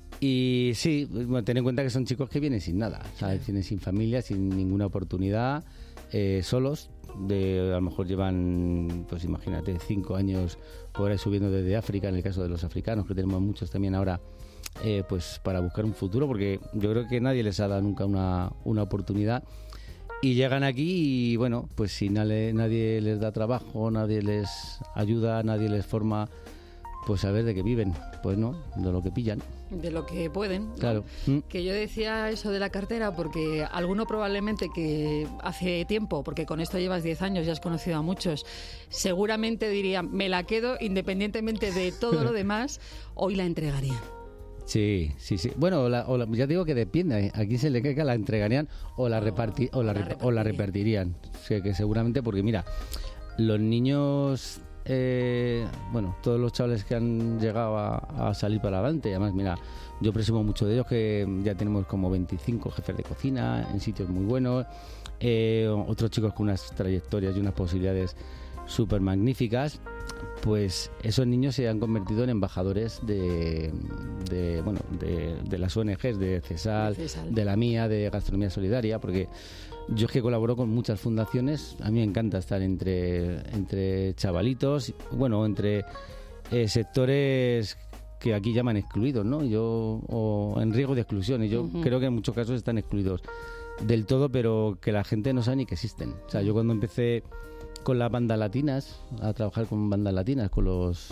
Y sí, bueno, ten en cuenta que son chicos que vienen sin nada, ¿sabes? Vienen sin familia, sin ninguna oportunidad, eh, solos. De, a lo mejor llevan, pues imagínate, cinco años por ahí subiendo desde África, en el caso de los africanos, que tenemos muchos también ahora, eh, pues para buscar un futuro, porque yo creo que nadie les ha dado nunca una, una oportunidad. Y llegan aquí y, bueno, pues si nadie, nadie les da trabajo, nadie les ayuda, nadie les forma, pues a ver de qué viven. Pues no, de lo que pillan. De lo que pueden, ¿no? Claro. Que yo decía eso de la cartera porque alguno probablemente que hace tiempo, porque con esto llevas diez años, ya has conocido a muchos, seguramente diría, me la quedo independientemente de todo lo demás, hoy la entregaría. Sí, sí, sí. Bueno, o la, o la, ya digo que depende. Aquí se le caiga, la entregarían o la, reparti, o la, o la, rep, o la repartirían. O sea, que seguramente, porque mira, los niños... Eh, bueno, todos los chavales que han llegado a, a salir para adelante, además, mira, yo presumo mucho de ellos, que ya tenemos como veinticinco jefes de cocina en sitios muy buenos, eh, otros chicos con unas trayectorias y unas posibilidades súper magníficas. Pues esos niños se han convertido en embajadores de, de bueno, de, de las O N Ges, de CESAL, de CESAL, de la mía, de Gastronomía Solidaria, porque yo es que colaboro con muchas fundaciones. A mí me encanta estar entre, entre chavalitos, bueno, entre eh, sectores que aquí llaman excluidos, ¿no? Yo, o en riesgo de exclusión, y yo uh-huh. creo que en muchos casos están excluidos del todo, pero que la gente no sabe ni que existen. O sea, yo cuando empecé con las bandas latinas, a trabajar con bandas latinas, con los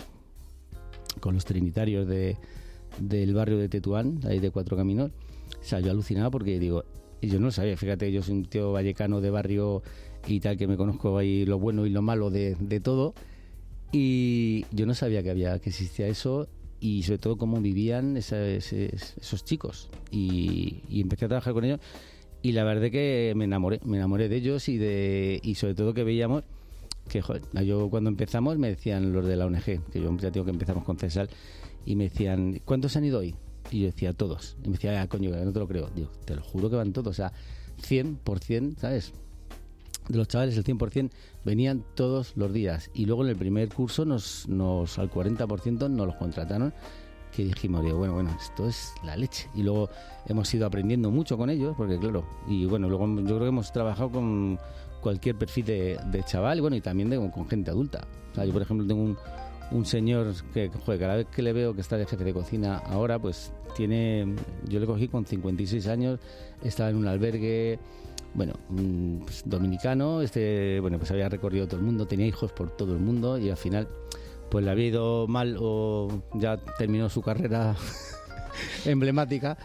con los trinitarios de, del barrio de Tetuán, ahí de Cuatro Caminos, o sea, yo alucinaba porque digo, y yo no lo sabía, fíjate, yo soy un tío vallecano de barrio y tal, que me conozco ahí lo bueno y lo malo de, de todo, y yo no sabía que había que existía eso, y sobre todo cómo vivían esa, ese, esos chicos, y, y empecé a trabajar con ellos, y la verdad es que me enamoré, me enamoré de ellos, y de y sobre todo que veíamos que, joder, yo cuando empezamos me decían los de la O N G, que yo ya digo que empezamos con CESAL, y me decían, ¿cuántos han ido hoy? Y yo decía, todos. Y me decía, ah, coño, no te lo creo. Digo, te lo juro que van todos. O sea, cien por ciento, ¿sabes? De los chavales, el cien por ciento venían todos los días. Y luego en el primer curso, nos, nos al cuarenta por ciento nos los contrataron, que dijimos, digo, bueno, bueno, esto es la leche. Y luego hemos ido aprendiendo mucho con ellos, porque claro, y bueno, luego yo creo que hemos trabajado con cualquier perfil de, de chaval, y bueno, y también de, con gente adulta. O sea, yo, por ejemplo, tengo un, un señor que, joder, cada vez que le veo que está de jefe de cocina ahora, pues tiene, yo le cogí con cincuenta y seis años, estaba en un albergue, bueno, pues, dominicano, este, bueno, pues había recorrido todo el mundo, tenía hijos por todo el mundo, y al final pues le había ido mal, o ya terminó su carrera emblemática,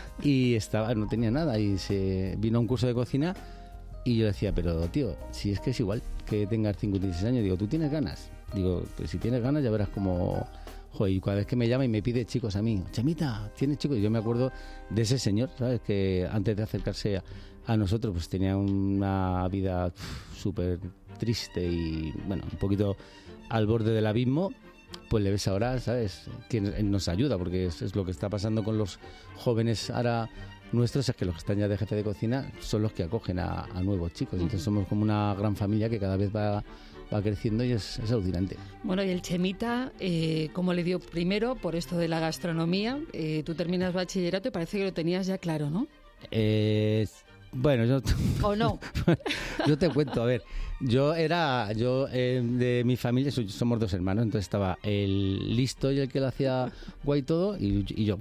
y estaba, no tenía nada, y se vino a un curso de cocina. Y yo decía, pero tío, si es que es igual que tengas cincuenta y seis años, digo, ¿tú tienes ganas? Digo, pues si tienes ganas ya verás como... Joder, y cada vez que me llama y me pide chicos a mí, Chemita, ¿tienes chicos? Y yo me acuerdo de ese señor, ¿sabes? Que antes de acercarse a, a nosotros, pues tenía una vida súper triste y, bueno, un poquito al borde del abismo. Pues le ves ahora, ¿sabes? Que nos ayuda, porque es, es lo que está pasando con los jóvenes ahora nuestros, es que los que están ya de jefe de cocina son los que acogen a, a nuevos chicos. Entonces somos como una gran familia que cada vez va, va creciendo, y es, es alucinante. Bueno, y el Chemita, eh, ¿cómo le dio primero por esto de la gastronomía? Eh, tú terminas bachillerato y parece que lo tenías ya claro, ¿no? Eh... Bueno, yo... ¿O no? Yo te cuento, a ver, yo era, yo eh, de mi familia somos dos hermanos, entonces estaba el listo y el que lo hacía guay todo, y, y yo.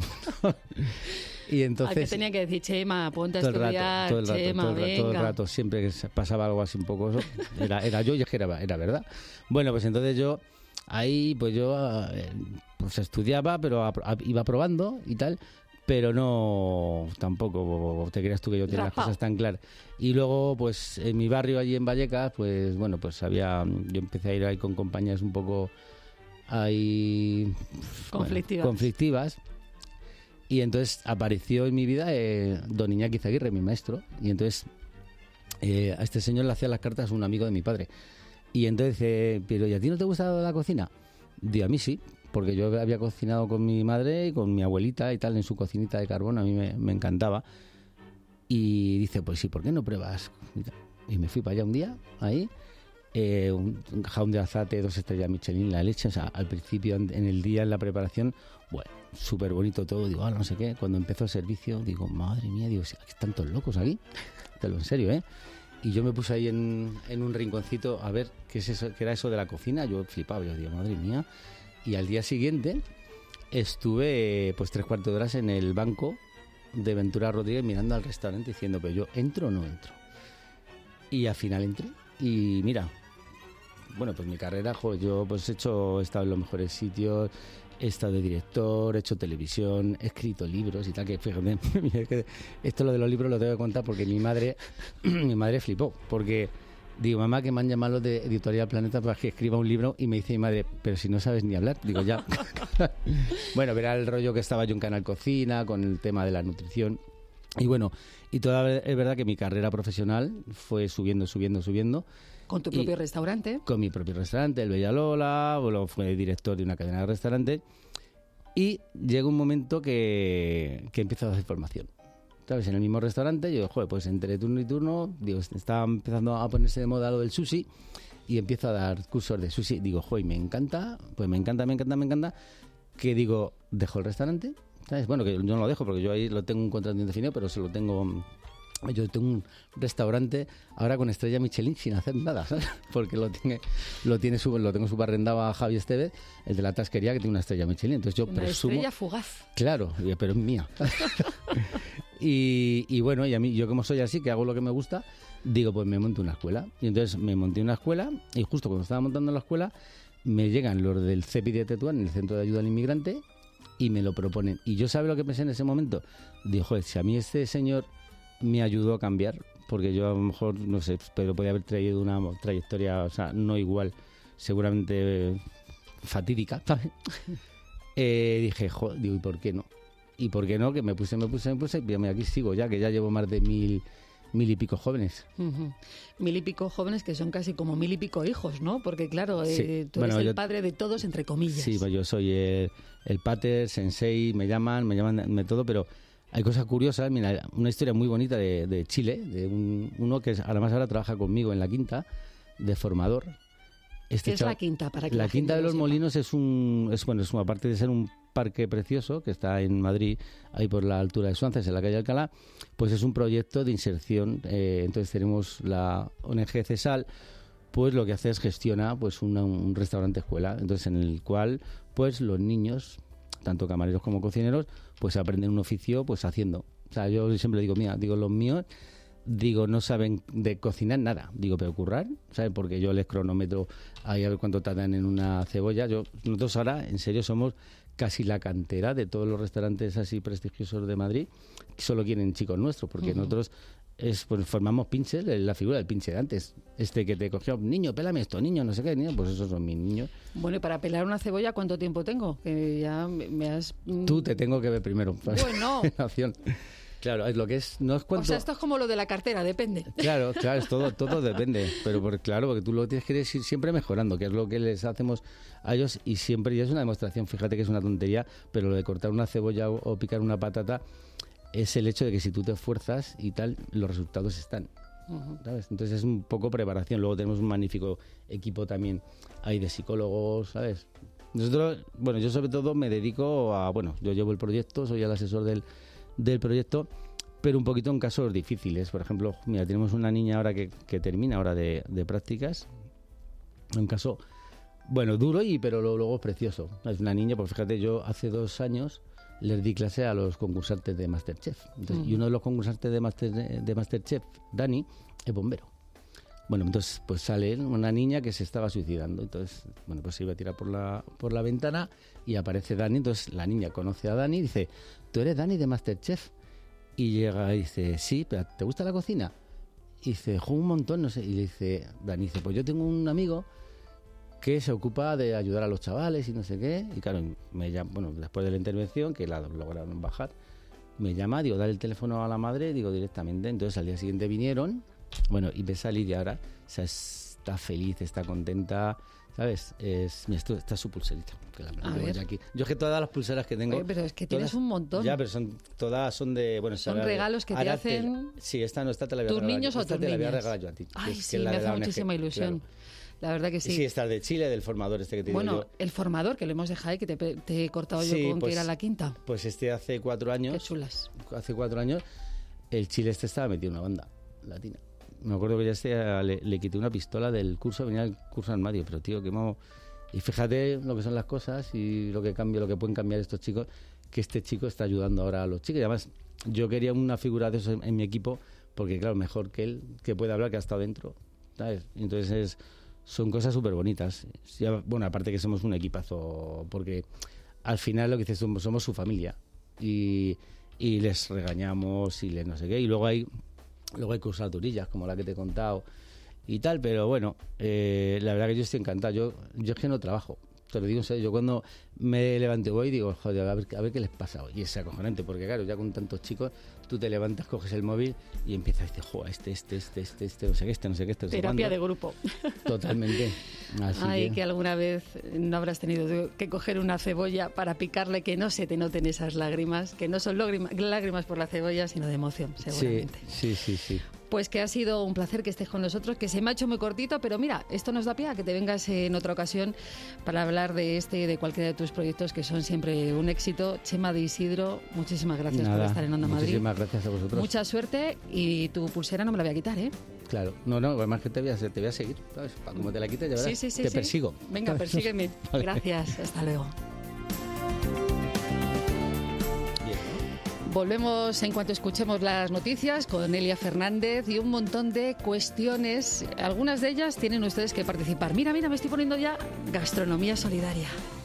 Y entonces... ¿A qué tenía que decir, Chema, ponte a todo el estudiar, rato, todo el rato, Chema, todo el rato, venga? todo el rato, siempre que pasaba algo así un poco, eso, era, era yo, y es que era, era verdad. Bueno, pues entonces yo ahí pues yo eh, pues estudiaba, pero a, a, iba probando y tal, pero no, tampoco te creas tú que yo tenía las cosas tan claras. Y luego, pues en mi barrio allí en Vallecas, pues bueno, pues había, yo empecé a ir ahí con compañías un poco ahí conflictivas. Bueno, conflictivas. Y entonces apareció en mi vida eh, don Iñaki Zaguirre, mi maestro, y entonces eh, a este señor le hacía las cartas un amigo de mi padre. Y entonces, eh, pero ¿y a ti no te gusta la cocina? Digo, a mí sí, porque yo había cocinado con mi madre y con mi abuelita y tal en su cocinita de carbón, a mí me, me encantaba. Y dice, pues sí, ¿por qué no pruebas? Y me fui para allá un día, ahí, eh, un, un jaume de azate, dos estrellas Michelin, la leche, o sea, al principio, en el día, en la preparación, bueno, súper bonito todo, digo, ah, no sé qué. Cuando empezó el servicio, digo, madre mía, digo, ¿están todos locos aquí? Te lo en serio, ¿eh? Y yo me puse ahí en, en un rinconcito a ver qué es eso, qué era eso de la cocina. Yo flipaba, yo digo, madre mía. Y al día siguiente estuve pues tres cuartos de horas en el banco de Ventura Rodríguez mirando al restaurante diciendo, pero yo entro o no entro. Y al final entré. Y mira, bueno, pues mi carrera, joder, yo pues he hecho, he estado en los mejores sitios, he estado de director, he hecho televisión, he escrito libros y tal, que fíjate, esto lo de los libros lo tengo que contar porque mi madre, mi madre flipó, porque digo, mamá, que me han llamado los de Editorial Planeta para que escriba un libro, y me dice mi madre, pero si no sabes ni hablar, digo, ya. Bueno, verá el rollo que estaba yo en Canal Cocina, con el tema de la nutrición, y bueno, y toda es verdad que mi carrera profesional fue subiendo, subiendo, subiendo. ¿Con tu propio restaurante? Con mi propio restaurante, el Bella Lola, luego fui director de una cadena de restaurantes, y llega un momento que, que empiezo a hacer formación. ¿Sabes? En el mismo restaurante, yo, joder, pues entre turno y turno, digo, estaba empezando a ponerse de moda lo del sushi, y empiezo a dar cursos de sushi. Digo, joder, me encanta, pues me encanta, me encanta, me encanta, que digo, dejo el restaurante, ¿sabes? Bueno, que yo no lo dejo, porque yo ahí lo tengo un contrato indefinido, pero se lo tengo... Yo tengo un restaurante ahora con estrella Michelin sin hacer nada, ¿sabes? Porque lo tiene, lo tiene su, lo tengo subarrendado a Javi Estevez, el de la tasquería, que tiene una estrella Michelin. Entonces yo una presumo, estrella fugaz. Claro, pero es mía. y, y bueno, y a mí, yo como soy así, que hago lo que me gusta, digo, pues me monto una escuela. Y entonces me monté una escuela, y justo cuando estaba montando la escuela, me llegan los del C E P I de Tetuán, el Centro de Ayuda al Inmigrante, y me lo proponen. Y yo, ¿sabe lo que pensé en ese momento? Digo, joder, si a mí este señor me ayudó a cambiar, porque yo a lo mejor, no sé, pero podía haber traído una trayectoria, o sea, no igual, seguramente eh, fatídica, ¿sabes? eh, dije, joder, digo, ¿y por qué no? ¿Y por qué no? Que me puse, me puse, me puse, y aquí sigo ya, que ya llevo más de mil, mil y pico jóvenes. Uh-huh. Mil y pico jóvenes que son casi como mil y pico hijos, ¿no? Porque claro, sí. eh, tú bueno, eres el yo, padre de todos, entre comillas. Sí, pues yo soy el, el pater, sensei, me llaman, me llaman de todo, pero... Hay cosas curiosas, mira, una historia muy bonita de, de Chile, de un, uno que además ahora trabaja conmigo en la Quinta, de formador. Este ¿Qué es chaval, la Quinta? Para que la, la Quinta de los sepa. Molinos es un, es bueno, es una, aparte de ser un parque precioso que está en Madrid, ahí por la altura de Suances, en la calle Alcalá, pues es un proyecto de inserción. Eh, entonces tenemos la O N G CESAL, pues lo que hace es gestiona pues una, un restaurante escuela, entonces en el cual pues los niños, tanto camareros como cocineros, pues aprenden un oficio pues haciendo. O sea, yo siempre digo, mira, digo, los míos, digo, no saben de cocinar nada. Digo, pero currar, ¿sabes? Porque yo les cronometro ahí a ver cuánto tardan en una cebolla. Yo, nosotros ahora, en serio, somos casi la cantera de todos los restaurantes así prestigiosos de Madrid, que solo quieren chicos nuestros, porque uh-huh. nosotros es, pues, formamos pinches, la figura del pinche de antes. Este que te cogió, niño, pélame esto, niño, no sé qué, niño, pues esos son mis niños. Bueno, y para pelar una cebolla, ¿cuánto tiempo tengo? Que ya me has... Tú te tengo que ver primero. Bueno. Claro, es lo que es, no es cuánto... O sea, esto es como lo de la cartera, depende. Claro, claro, es todo, todo depende. Pero por, claro, porque tú lo tienes que ir siempre mejorando, que es lo que les hacemos a ellos, y siempre, y es una demostración, fíjate que es una tontería, pero lo de cortar una cebolla o, o picar una patata es el hecho de que si tú te esfuerzas y tal, los resultados están. Uh-huh. ¿Sabes? Entonces es un poco preparación. Luego tenemos un magnífico equipo también ahí de psicólogos, ¿sabes? Nosotros, bueno, yo sobre todo me dedico a, bueno, yo llevo el proyecto, soy el asesor del, del proyecto, pero un poquito en casos difíciles. Por ejemplo, mira, tenemos una niña ahora que, que termina ahora de, de prácticas, un caso, bueno, duro, y pero luego es precioso. Es una niña, pues fíjate, yo hace dos años les di clase a los concursantes de Masterchef. Entonces, mm. Y uno de los concursantes de, Master, de Masterchef, Dani, es bombero. Bueno, entonces pues sale una niña que se estaba suicidando. Entonces, bueno, pues se iba a tirar por la, por la ventana y aparece Dani. Entonces la niña conoce a Dani y dice, ¿tú eres Dani de MasterChef? Y llega y dice, sí, pero ¿te gusta la cocina? Y dice, juego un montón, no sé. Y le dice, Dani dice, pues yo tengo un amigo que se ocupa de ayudar a los chavales y no sé qué. Y claro, me llama, bueno, después de la intervención, que la lograron bajar, me llama, digo, dale el teléfono a la madre, digo, directamente. Entonces al día siguiente vinieron, bueno, y ves a Lidia ahora, o sea, está feliz, está contenta, ¿sabes? Es, mira, esto, está su pulserita. Que la A ver. aquí. Yo es que todas las pulseras que tengo... Oye, pero es que tienes todas- un montón. Ya, pero son, todas son de... Bueno, Son ahora- regalos que te ahora hacen sí, esta no, esta te la voy a tus regalar niños yo. o Esta tus te la voy a niñas. regalar yo a ti. que Ay, es- que sí, es la me de la hace O N G, muchísima ilusión. claro. La verdad que sí. Y sí, esta de Chile, del formador este que te digo Bueno, yo. el formador, que lo hemos dejado ahí, que te, pe- te he cortado Sí, yo con pues- que era la quinta. Pues este hace cuatro años... Qué chulas. Hace cuatro años, el Chile este estaba metido en una banda latina. Me acuerdo que ya este, le, le quité una pistola del curso, venía el curso armario, pero tío, que hemos... Y fíjate lo que son las cosas y lo que cambia, lo que pueden cambiar estos chicos, que este chico está ayudando ahora a los chicos. Y además, yo quería una figura de eso en, en mi equipo, porque claro, mejor que él, que puede hablar, que ha estado dentro, ¿sabes? Y entonces es, son cosas súper bonitas. Bueno, aparte que somos un equipazo, porque al final lo que dices, somos, somos su familia. Y, y les regañamos y les no sé qué. Y luego hay, luego hay cursaturillas, como la que te he contado y tal, pero bueno, eh, la verdad que yo estoy encantado. Yo, yo es que no trabajo, te lo digo en serio. Yo cuando me levanto voy digo, joder, a ver, a ver qué les pasa hoy. Y es acojonante, porque claro, ya con tantos chicos, tú te levantas, coges el móvil y empiezas a decir, joder, este, este, este, este, este, no sé qué, este, no sé qué, este, no sé Terapia cuándo. de grupo. Totalmente. Así Ay, que... que alguna vez no habrás tenido que coger una cebolla para picarle, que no se te noten esas lágrimas, que no son lágrima- lágrimas por la cebolla, sino de emoción, seguramente. Sí, sí, sí, sí. Pues que ha sido un placer que estés con nosotros, que se me ha hecho muy cortito, pero mira, esto nos da pie a que te vengas en otra ocasión para hablar de este y de cualquiera de tus proyectos, que son siempre un éxito. Chema de Isidro, muchísimas gracias Nada, por estar en Onda Madrid. muchísimas gracias a vosotros. Mucha suerte, y tu pulsera no me la voy a quitar, ¿eh? Claro, no, no, además que te voy a, te voy a seguir, ¿sabes? Para como te la quites, ya verás, Sí, sí, sí. te sí. persigo. Venga, persígueme. Vale. Gracias, hasta luego. Volvemos en cuanto escuchemos las noticias con Elia Fernández y un montón de cuestiones. Algunas de ellas tienen ustedes que participar. Mira, mira, me estoy poniendo ya gastronomía solidaria.